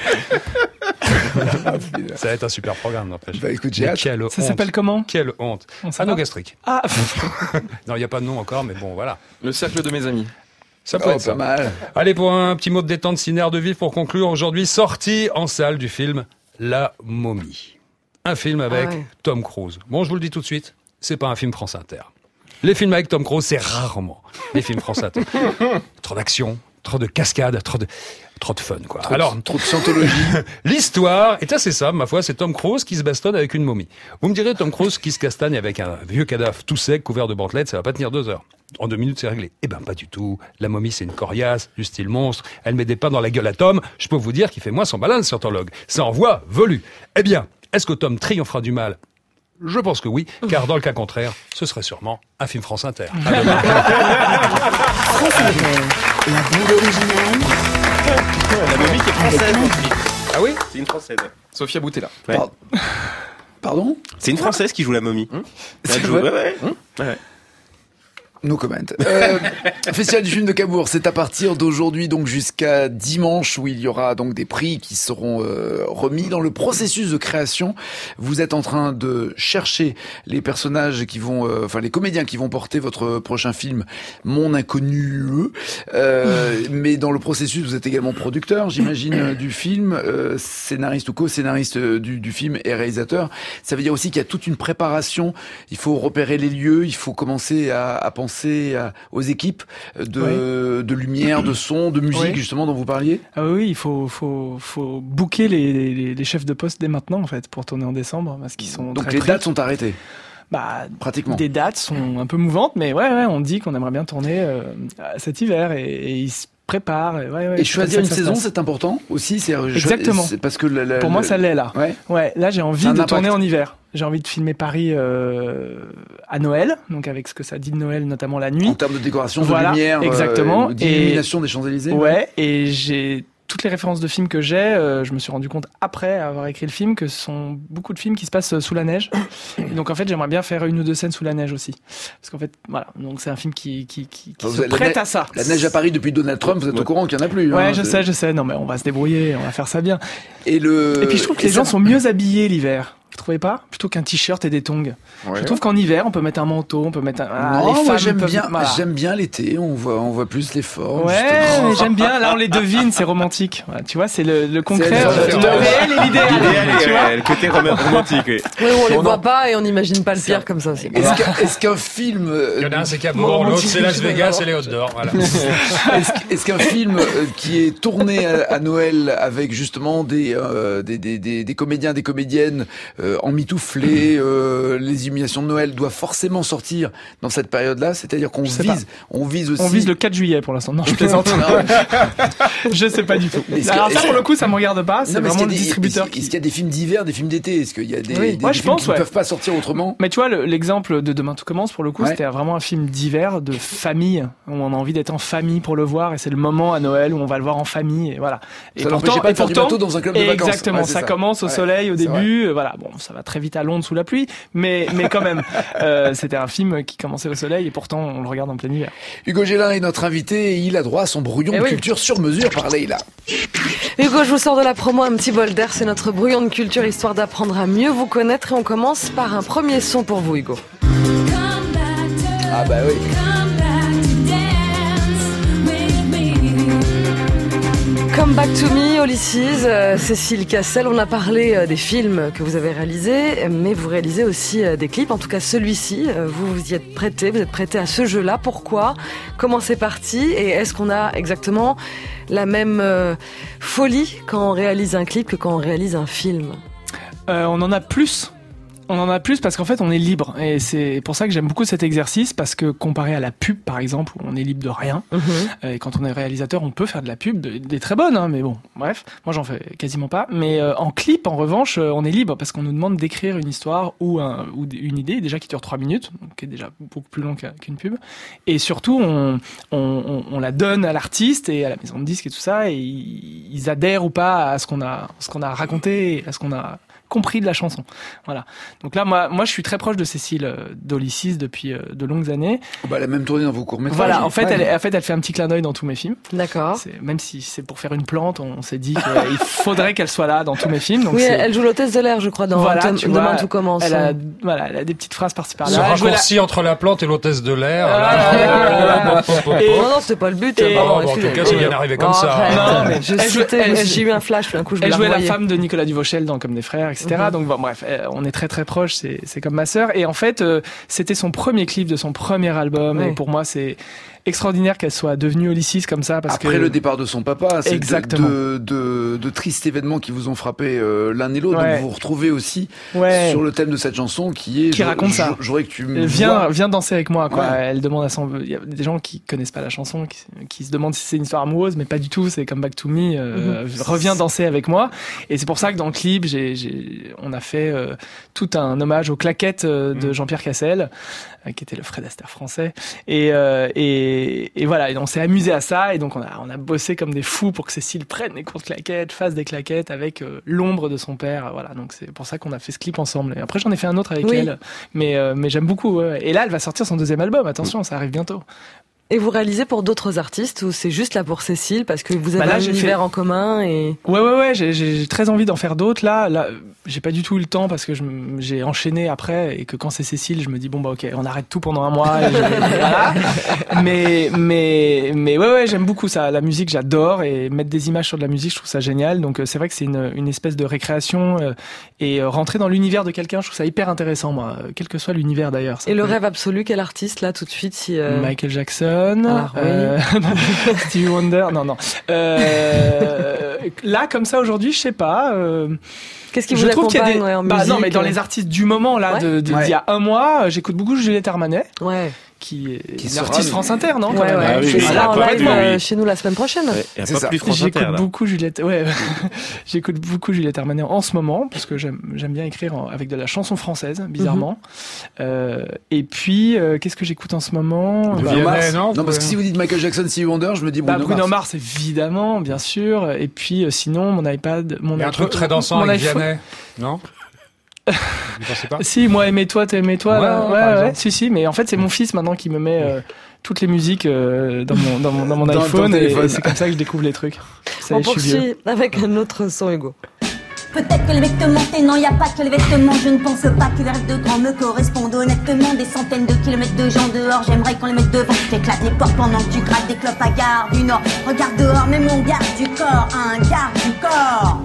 Ça va être un super programme, n'empêche. Bah écoute, j'ai hâte. Ça s'appelle comment? Quelle honte. Anneau gastrique. Ah. Non, il n'y a pas de nom encore, mais bon, voilà. Le cercle de mes amis. Ça peut être ça. Pas mal. Allez, pour un petit mot de détente cinéaire de vif pour conclure, aujourd'hui, sortie en salle du film La Momie. Un film avec Tom Cruise. Bon, je vous le dis tout de suite, c'est pas un film France Inter. Les films avec Tom Cruise, c'est rarement les films France Inter. Trop d'action, trop de cascades, trop de fun, quoi. Trop de scientologie. L'histoire est assez simple, ma foi, c'est Tom Cruise qui se bastonne avec une momie. Vous me direz, Tom Cruise qui se castagne avec un vieux cadavre tout sec, couvert de bandelettes, ça va pas tenir 2 heures. En 2 minutes, c'est réglé. Eh ben, pas du tout. La momie, c'est une coriace, du style monstre. Elle met des pains dans la gueule à Tom. Je peux vous dire qu'il fait moins son malin, le scientologue. Ça envoie velu. Eh bien, est-ce que Tom triomphera du mal? Je pense que oui, car dans le cas contraire, ce serait sûrement un film France Inter. France Inter, la bande originale. La momie qui est française. Ah oui? C'est une française. Sophia Boutella. Ouais. Pardon? C'est une française qui joue la momie. C'est vrai? Ouais. No comment. Festival du film de Cabourg, c'est à partir d'aujourd'hui donc jusqu'à dimanche où il y aura donc des prix qui seront remis dans le processus de création. Vous êtes en train de chercher les personnages qui vont, les comédiens qui vont porter votre prochain film, Mon Inconnu. Mais dans le processus, vous êtes également producteur, j'imagine, du film, scénariste ou co-scénariste du film et réalisateur. Ça veut dire aussi qu'il y a toute une préparation. Il faut repérer les lieux, il faut commencer à penser aux équipes de lumière, de son, de musique, justement, dont vous parliez. Ah oui, il faut booker les chefs de poste dès maintenant, en fait, pour tourner en décembre, parce qu'ils sont donc les dates sont arrêtées. Pratiquement. Des dates sont un peu mouvantes, mais on dit qu'on aimerait bien tourner cet hiver et ils se préparent. Et choisir une saison, c'est important aussi. Exactement. C'est parce que pour moi, ça l'est là. Ouais, là, j'ai envie de tourner en hiver. J'ai envie de filmer Paris à Noël, donc avec ce que ça dit de Noël, notamment la nuit. En termes de décoration, de lumière, exactement, d'illumination des Champs-Élysées. Ouais, et j'ai toutes les références de films que j'ai, je me suis rendu compte après avoir écrit le film que ce sont beaucoup de films qui se passent sous la neige. Et donc en fait, j'aimerais bien faire 1 ou 2 scènes sous la neige aussi, parce qu'en fait, voilà, donc c'est un film qui se prête à ça. La neige à Paris depuis Donald Trump, vous êtes au courant qu'il y en a plus. Ouais, je sais. Non, mais on va se débrouiller, on va faire ça bien. Et puis je trouve que les gens sont mieux habillés l'hiver. Vous trouvez pas? Plutôt qu'un t-shirt et des tongs. Je trouve qu'en hiver, on peut mettre un manteau, on peut mettre j'aime bien l'été, on voit plus les formes. Ouais, mais j'aime bien, là on les devine, c'est romantique. Voilà, tu vois, c'est le concret, le réel et l'idéal. Le côté romantique, oui. Oui, on les voit pas et on n'imagine pas le pire comme ça. Est-ce qu'un film... Il y en a un, c'est Cabourg, l'autre c'est Las Vegas et les Hauts d'Or. Voilà. Est-ce qu'un film qui est tourné à Noël avec justement des comédiens, des comédiennes emmitouflées, les illuminations de Noël doivent forcément sortir dans cette période-là, c'est-à-dire qu'on vise aussi... On vise le 4 juillet pour l'instant. Non, je plaisante. Je sais pas du tout. Alors ça, pour le coup, ça me regarde pas. C'est vraiment le distributeur. Est-ce qu'il y a des films d'hiver, des films d'été? Est-ce qu'il y a des films qui ne peuvent pas sortir autrement? Mais tu vois, l'exemple de Demain tout commence, pour le coup, c'était vraiment un film d'hiver, de famille, où on a envie d'être en famille pour le voir, et c'est le moment à Noël où on va le voir en famille, et voilà. Et ça n'empêchait pas de faire du bateau dans un club de vacances. Exactement, ça commence au soleil au début, voilà. Bon, ça va très vite à Londres sous la pluie, mais quand même, c'était un film qui commençait au soleil, et pourtant on le regarde en plein hiver. Hugo Gélin est notre invité, et il a droit à son brouillon de culture sur mesure par Leïla. Hugo, je vous sors de la promo, un petit bol d'air, c'est notre brouillon de culture, histoire d'apprendre à mieux vous connaître, et on commence par un premier son pour vous, Hugo. Ah bah oui. Come Back to Me, Ulysses, Cécile Cassel, on a parlé des films que vous avez réalisés, mais vous réalisez aussi des clips, en tout cas celui-ci, vous y êtes prêté, vous êtes prêté à ce jeu-là, pourquoi? Comment c'est parti? Et est-ce qu'on a exactement la même folie quand on réalise un clip que quand on réalise un film? On en a plus. On en a plus parce qu'en fait on est libre, et c'est pour ça que j'aime beaucoup cet exercice, parce que comparé à la pub par exemple où on est libre de rien, et quand on est réalisateur on peut faire de la pub, des très bonnes, hein, mais bon bref, moi j'en fais quasiment pas, mais en clip en revanche on est libre parce qu'on nous demande d'écrire une histoire ou une idée déjà qui dure 3 minutes, donc qui est déjà beaucoup plus long qu'une pub, et surtout on la donne à l'artiste et à la maison de disques et tout ça, et ils adhèrent ou pas à ce qu'on a raconté, à ce qu'on a compris de la chanson. Voilà. Donc là, moi, je suis très proche de Cécile d'Olysses depuis de longues années. Elle a même tourné dans vos courts-métrages. Voilà. En fait, elle fait un petit clin d'œil dans tous mes films. D'accord. Même si c'est pour faire une plante, on s'est dit qu'il faudrait qu'elle soit là dans tous mes films. Donc oui, elle joue l'hôtesse de l'air, je crois, dans Demain tout commence. Elle a des petites phrases par-ci par-là. Ce raccourci entre la plante et l'hôtesse de l'air. Non, c'était pas le but. En tout cas, c'est bien arrivé comme ça. Non, mais j'ai eu un flash, d'un coup, je me Elle jouait la femme de Nicolas Duvauchel dans Comme des frères, etc. Donc bon, bref, on est très très proches, c'est comme ma sœur. Et en fait, c'était son premier clip de son premier album. Et pour moi, c'est extraordinaire qu'elle soit devenue Ulysses comme ça, parce après le départ de son papa, c'est exactement de tristes événements qui vous ont frappé l'un et l'autre. Donc vous vous retrouvez aussi sur le thème de cette chanson qui raconte ça. J'aurais que tu me viens danser avec moi, quoi. Elle demande à il y a des gens qui connaissent pas la chanson, qui se demandent si c'est une histoire amoureuse, mais pas du tout. C'est Come Back to Me. Reviens danser avec moi. Et c'est pour ça que dans le clip, on a fait tout un hommage aux claquettes de Jean-Pierre Cassel, qui était le Fred Astaire français. Et voilà, et on s'est amusé à ça, et donc on a bossé comme des fous pour que Cécile prenne des courtes claquettes, fasse des claquettes avec l'ombre de son père. Voilà, donc c'est pour ça qu'on a fait ce clip ensemble. Et après j'en ai fait un autre avec elle, mais j'aime beaucoup. Et là, elle va sortir son deuxième album. Attention, ça arrive bientôt. Et vous réalisez pour d'autres artistes, ou c'est juste là pour Cécile parce que vous avez un univers en commun et... Ouais, j'ai très envie d'en faire d'autres. Là, j'ai pas du tout eu le temps parce que j'ai enchaîné après, et que quand c'est Cécile, je me dis bon bah ok, on arrête tout pendant un mois. Et voilà. Mais ouais, j'aime beaucoup ça. La musique, j'adore, et mettre des images sur de la musique, je trouve ça génial. Donc c'est vrai que c'est une espèce de récréation, et rentrer dans l'univers de quelqu'un, je trouve ça hyper intéressant, moi, quel que soit l'univers d'ailleurs. Et le rêve absolu, quel artiste là tout de suite si Michael Jackson. Stevie Wonder, non. Là, comme ça aujourd'hui, je sais pas. Qu'est-ce qui vous accompagne en musique? Non, mais dans les artistes du moment là, d'il y a un mois, j'écoute beaucoup Juliette Armanet. Ouais. Qui est artiste France Inter, non? Ouais. Ah, oui, c'est ça, en live chez nous la semaine prochaine. Ouais, c'est ça. J'écoute beaucoup Juliette. Ouais, j'écoute beaucoup Juliette Armanet en ce moment, parce que j'aime bien écrire avec de la chanson française, bizarrement. Et puis, qu'est-ce que j'écoute en ce moment? Bruno Mars. Non, parce que si vous dites Michael Jackson, Stevie Wonder, je me dis Bruno Mars, évidemment, bien sûr. Et puis, sinon, mon iPad, Il y a un truc très dansant avec Vianney, non? Pas si, moi, aimez-toi, t'aimez-toi. Ouais. Si, mais en fait, c'est mon fils maintenant qui me met toutes les musiques dans mon iPhone, et c'est comme ça que je découvre les trucs. On poursuit avec un autre son, Hugo. Peut-être que les vêtements, non, y a pas que les vêtements. Je ne pense pas que les rêves de grand me correspondent honnêtement. Des centaines de kilomètres de gens dehors, j'aimerais qu'on les mette devant. T'éclates les portes pendant que tu grattes des clopes à Gare du Nord. Regarde dehors, mais mon garde du corps, un garde du corps.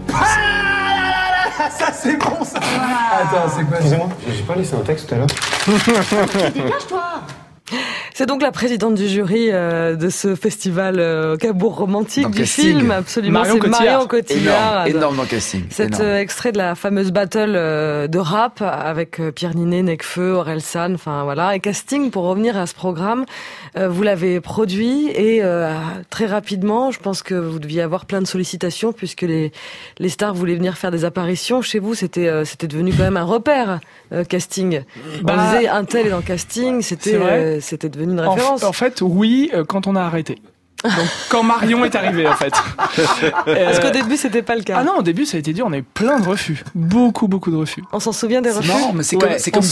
Ça c'est bon ça. Attends, c'est quoi? Excusez-moi, j'ai pas laissé un texte tout à l'heure. Dégage-toi. C'est donc la présidente du jury de ce festival Cabourg romantique du film, absolument. Marion Cotillard. Énorme dans le casting. Cet extrait de la fameuse battle de rap avec Pierre Ninet, Nekfeu, Orelsan, enfin voilà. Et casting, pour revenir à ce programme, vous l'avez produit et très rapidement, je pense que vous deviez avoir plein de sollicitations puisque les stars voulaient venir faire des apparitions. Chez vous, c'était devenu quand même un repère, casting. On disait un tel est dans le casting, c'était devenu une référence. En fait, oui, quand on a arrêté. Donc, quand Marion est arrivée, en fait. Parce qu'au début, c'était pas le cas. Ah non, au début, ça a été dur. On a eu plein de refus. Beaucoup de refus. On s'en souvient des refus? Non, mais c'est comme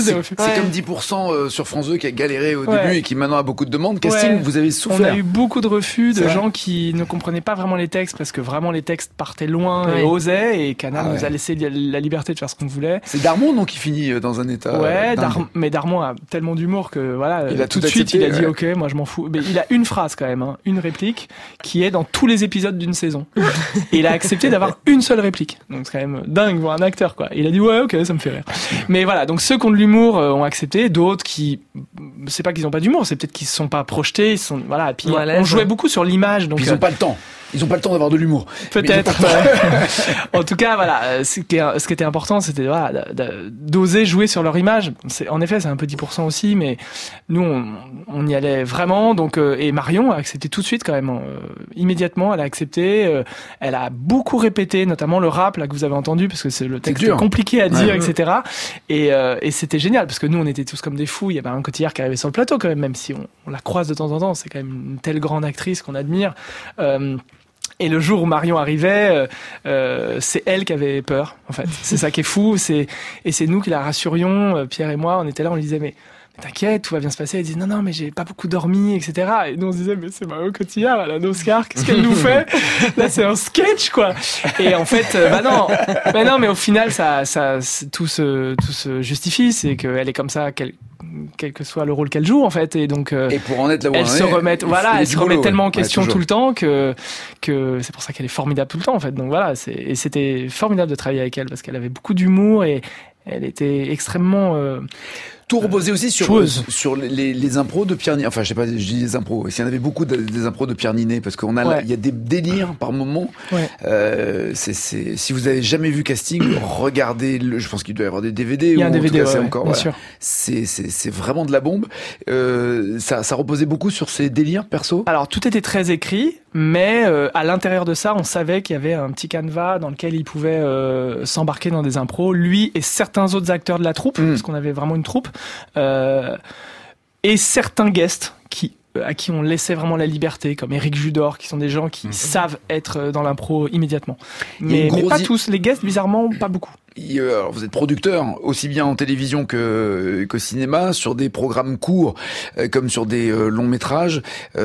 10% sur France 2 qui a galéré au début et qui maintenant a beaucoup de demandes. Casting, vous avez souffert. On a eu beaucoup de refus de gens qui ne comprenaient pas vraiment les textes parce que vraiment les textes partaient loin et osaient et Canal nous a laissé la liberté de faire ce qu'on voulait. C'est Darmon, donc, qui finit dans un état. Ouais, mais Darmon a tellement d'humour que voilà, tout de suite, il a dit OK, moi je m'en fous. Mais il a une phrase quand même, hein. Une réplique qui est dans tous les épisodes d'une saison. Et il a accepté d'avoir une seule réplique. Donc c'est quand même dingue pour un acteur, quoi. Il a dit ouais, ok, ça me fait rire. Mais voilà, donc ceux qui ont de l'humour ont accepté, d'autres qui, c'est pas qu'ils ont pas d'humour, c'est peut-être qu'ils se sont pas projetés, ils sont, voilà. Et puis on jouait beaucoup sur l'image, donc ils ont pas le temps. Ils ont pas le temps d'avoir de l'humour. Peut-être. En tout cas, voilà, ce qui était important, c'était d'oser jouer sur leur image. En effet, c'est un peu 10% aussi, mais nous, on y allait vraiment. Donc, et Marion a accepté tout de suite quand même, immédiatement. Elle a accepté. Elle a beaucoup répété, notamment le rap là que vous avez entendu, parce que le texte est compliqué à dire, etc. Et c'était génial parce que nous, on était tous comme des fous. Il y avait un Cotillard qui arrivait sur le plateau quand même si on la croise de temps en temps. C'est quand même une telle grande actrice qu'on admire. Et le jour où Marion arrivait, c'est elle qui avait peur, en fait. C'est ça qui est fou. Et c'est nous qui la rassurions, Pierre et moi. On était là, on lui disait, mais t'inquiète, tout va bien se passer. Elle disait, non, mais j'ai pas beaucoup dormi, etc. Et nous, on se disait, mais c'est Marion Cotillard, elle a un Oscar, qu'est-ce qu'elle nous fait? Là, c'est un sketch, quoi. Et en fait, non, mais au final, tout se justifie. C'est qu'elle est comme ça, quel que soit le rôle qu'elle joue, en fait. Et donc, et pour en être là où elle se remet tellement en question tout le temps que c'est pour ça qu'elle est formidable tout le temps, en fait. Donc voilà, et c'était formidable de travailler avec elle parce qu'elle avait beaucoup d'humour et elle était extrêmement, tout reposait aussi sur les impros de Pierre Ninet. Enfin, je sais pas, je dis les impros. S'il y en avait beaucoup des impros de Pierre Ninet, parce qu'on a, il y a des délires par moment. Si vous avez jamais vu Casting, regardez je pense qu'il doit y avoir des DVD. Il y a un DVD, encore, bien sûr. C'est vraiment de la bombe. Ça reposait beaucoup sur ces délires perso. Alors, tout était très écrit, mais à l'intérieur de ça, on savait qu'il y avait un petit canevas dans lequel il pouvait s'embarquer dans des impros. Lui et certains autres acteurs de la troupe, parce qu'on avait vraiment une troupe. Et certains guests à qui on laissait vraiment la liberté, comme Éric Judor, qui sont des gens qui savent être dans l'impro immédiatement. Mais pas tous. Les guests, bizarrement, pas beaucoup. Alors vous êtes producteur, aussi bien en télévision que cinéma, sur des programmes courts comme sur des longs métrages.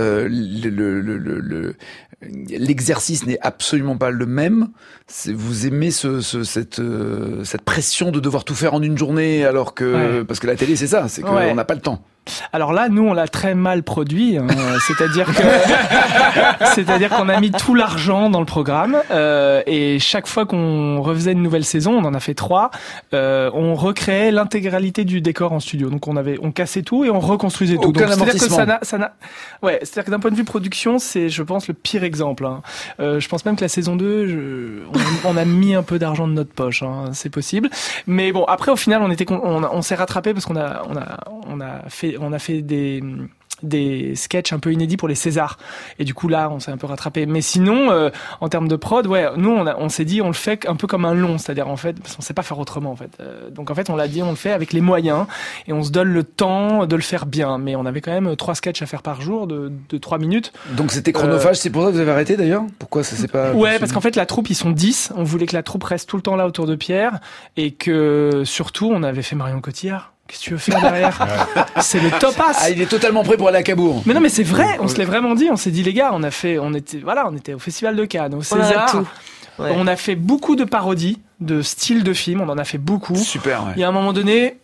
L'exercice n'est absolument pas le même. Vous aimez cette pression de devoir tout faire en une journée, alors que parce que la télé c'est ça, c'est qu'on n'a pas le temps. Alors là, nous, on l'a très mal produit. Hein. C'est-à-dire qu'on a mis tout l'argent dans le programme et chaque fois qu'on refaisait une nouvelle saison, on en a fait 3, on recréait l'intégralité du décor en studio. Donc on cassait tout et on reconstruisait tout. Aucun donc amortissement. C'est-à-dire que d'un point de vue production, c'est, je pense, le pire exemple. Hein. Je pense même que la saison 2, on a mis un peu d'argent de notre poche. Hein. C'est possible. Mais bon, après, au final, on s'est rattrapé parce qu'on a fait des sketchs un peu inédits pour les Césars. Et du coup, là, on s'est un peu rattrapé. Mais sinon, en termes de prod, nous, on s'est dit, on le fait un peu comme un long. C'est-à-dire, en fait, parce qu'on sait pas faire autrement, en fait. Donc, en fait, on l'a dit, on le fait avec les moyens. Et on se donne le temps de le faire bien. Mais on avait quand même 3 sketchs à faire par jour de 3 minutes. Donc, c'était chronophage. C'est pour ça que vous avez arrêté, d'ailleurs? Pourquoi ça s'est pas... Ouais, parce qu'en fait, la troupe, ils sont 10. On voulait que la troupe reste tout le temps là autour de Pierre. Et que, surtout, on avait fait Marion Cotillard. Qu'est-ce que tu veux faire derrière? C'est le top as. Ah, il est totalement prêt pour aller à Cabourg. Mais non, mais c'est vrai. On se l'est vraiment dit. On s'est dit, les gars, on était au Festival de Cannes, au César. On a fait beaucoup de parodies de styles de films. On en a fait beaucoup. Super. Ouais. Il y a un moment donné,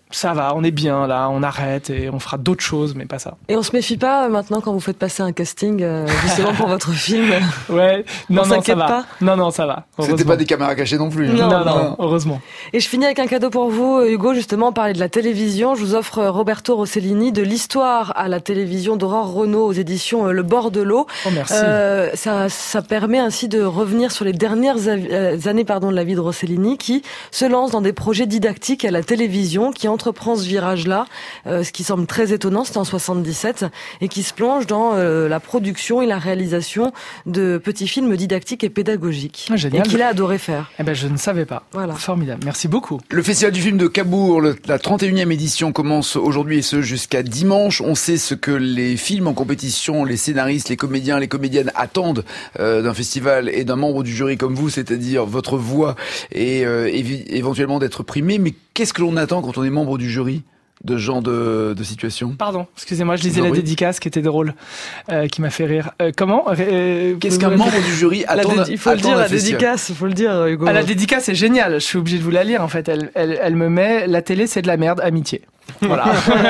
ça va, on est bien là, on arrête et on fera d'autres choses, mais pas ça. Et on se méfie pas maintenant quand vous faites passer un casting justement pour votre film? Ouais, non, ça va. Pas non, ça va. C'était pas des caméras cachées non plus. Non, heureusement. Et je finis avec un cadeau pour vous, Hugo, justement, parler de la télévision. Je vous offre Roberto Rossellini, de l'histoire à la télévision d'Aurore Renaud aux éditions Le Bord de l'eau. Oh, merci. Ça permet ainsi de revenir sur les dernières années de la vie de Rossellini, qui se lance dans des projets didactiques à la télévision, qui entreprend ce virage-là, ce qui semble très étonnant, c'était en 77, et qui se plonge dans la production et la réalisation de petits films didactiques et pédagogiques. Ah, génial. Et qu'il a adoré faire. Eh ben, je ne savais pas. Voilà. Formidable. Merci beaucoup. Le Festival du film de Cabourg, la 31e édition commence aujourd'hui et ce jusqu'à dimanche. On sait ce que les films en compétition, les scénaristes, les comédiens, les comédiennes attendent d'un festival et d'un membre du jury comme vous, c'est-à-dire votre voix et éventuellement d'être primé. Mais qu'est-ce que l'on attend quand on est membre du jury de ce genre de situation? Pardon, excusez-moi, je lisais la dédicace qui était drôle, qui m'a fait rire. Comment Qu'est-ce qu'un membre du jury attend? Il faut le dire, la dédicace, il faut le dire, Hugo. Ah, la dédicace est géniale, je suis obligé de vous la lire en fait. Elle me met, la télé c'est de la merde, amitié. Voilà.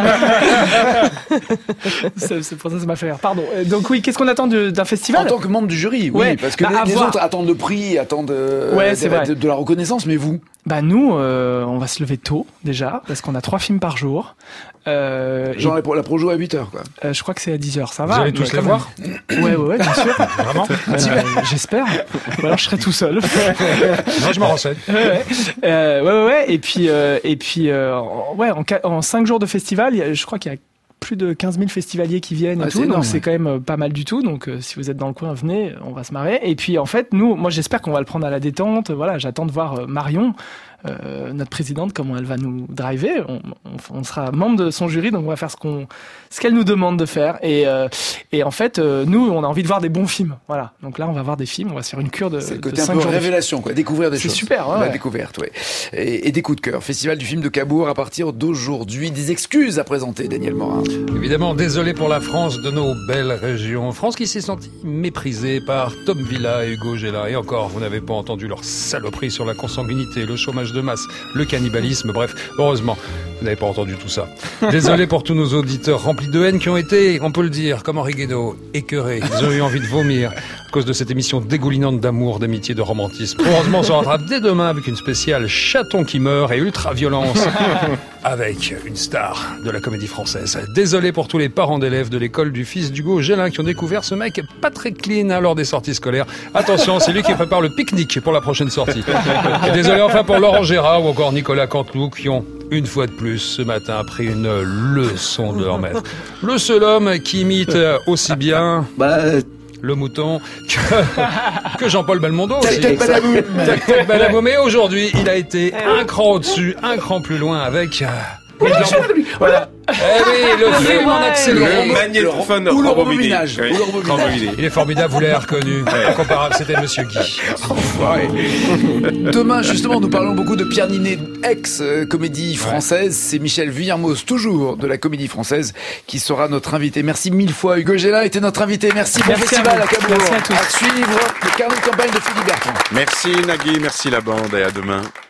C'est pour ça m'a fait rire. Pardon. Donc oui, qu'est-ce qu'on attend d'un festival? En tant que membre du jury, oui, parce que les autres attendent le prix, attendent de la reconnaissance, mais vous? Bah nous, on va se lever tôt déjà, parce qu'on a 3 films par jour. Genre la projo à 8h, quoi. Je crois que c'est à 10h, ça va. Vous allez tous les voir? Ouais, bien sûr. Vraiment? J'espère. Ou alors je serai tout seul. Non, je m'en renseigne. Ouais. Et puis, en 5 jours de festival, je crois qu'il y a plus de 15 000 festivaliers qui viennent et tout, énorme, donc c'est quand même pas mal du tout. Donc si vous êtes dans le coin, venez, on va se marrer. Et puis en fait, moi j'espère qu'on va le prendre à la détente. Voilà, j'attends de voir Marion, notre présidente, comment elle va nous driver. On sera membre de son jury, donc on va faire ce qu'elle nous demande de faire. Et en fait, nous, on a envie de voir des bons films. Voilà. Donc là, on va voir des films. On va se faire une cure de 5 jours. C'est le côté un peu révélation, quoi. Découvrir des choses. C'est super. La découverte, ouais. Et des coups de cœur. Festival du film de Cabourg à partir d'aujourd'hui. Des excuses à présenter, Daniel Morin. Évidemment, désolé pour la France de nos belles régions. France qui s'est sentie méprisée par Tom Villa et Hugo Gélin. Et encore, vous n'avez pas entendu leur saloperie sur la consanguinité, le chômage de masse, le cannibalisme, bref, heureusement, vous n'avez pas entendu tout ça. Désolé pour tous nos auditeurs remplis de haine qui ont été, on peut le dire, comme Henri Guénaud, écœurés. Ils ont eu envie de vomir à cause de cette émission dégoulinante d'amour, d'amitié, de romantisme. Heureusement, on se rattrape dès demain avec une spéciale chaton qui meurt et ultra-violence avec une star de la comédie française. Désolé pour tous les parents d'élèves de l'école du fils d'Hugo Gélin qui ont découvert ce mec pas très clean lors des sorties scolaires. Attention, c'est lui qui prépare le pique-nique pour la prochaine sortie. Et désolé enfin pour Laurent Gérard ou encore Nicolas Canteloup qui ont, une fois de plus, ce matin, pris une leçon de leur maître. Le seul homme qui imite aussi bien le mouton que Jean-Paul Belmondo aussi. Mais aujourd'hui, il a été un cran au-dessus, un cran plus loin avec... Voilà. Le film en accéléré. Ou le rembobinage. Il est formidable, vous l'avez reconnu. Incomparable, c'était Monsieur Guy. Demain, justement, nous parlons beaucoup de Pierre Ninet, ex-comédie française. C'est Michel Vuillermoz, toujours de la comédie française, qui sera notre invité. Merci 1000 fois. Hugo Gélin était notre invité. Merci. Bon festival à Cabourg. Merci à tous. À suivre le carnet de campagne de Philippe Bertrand. Merci Nagui, merci la bande et à demain.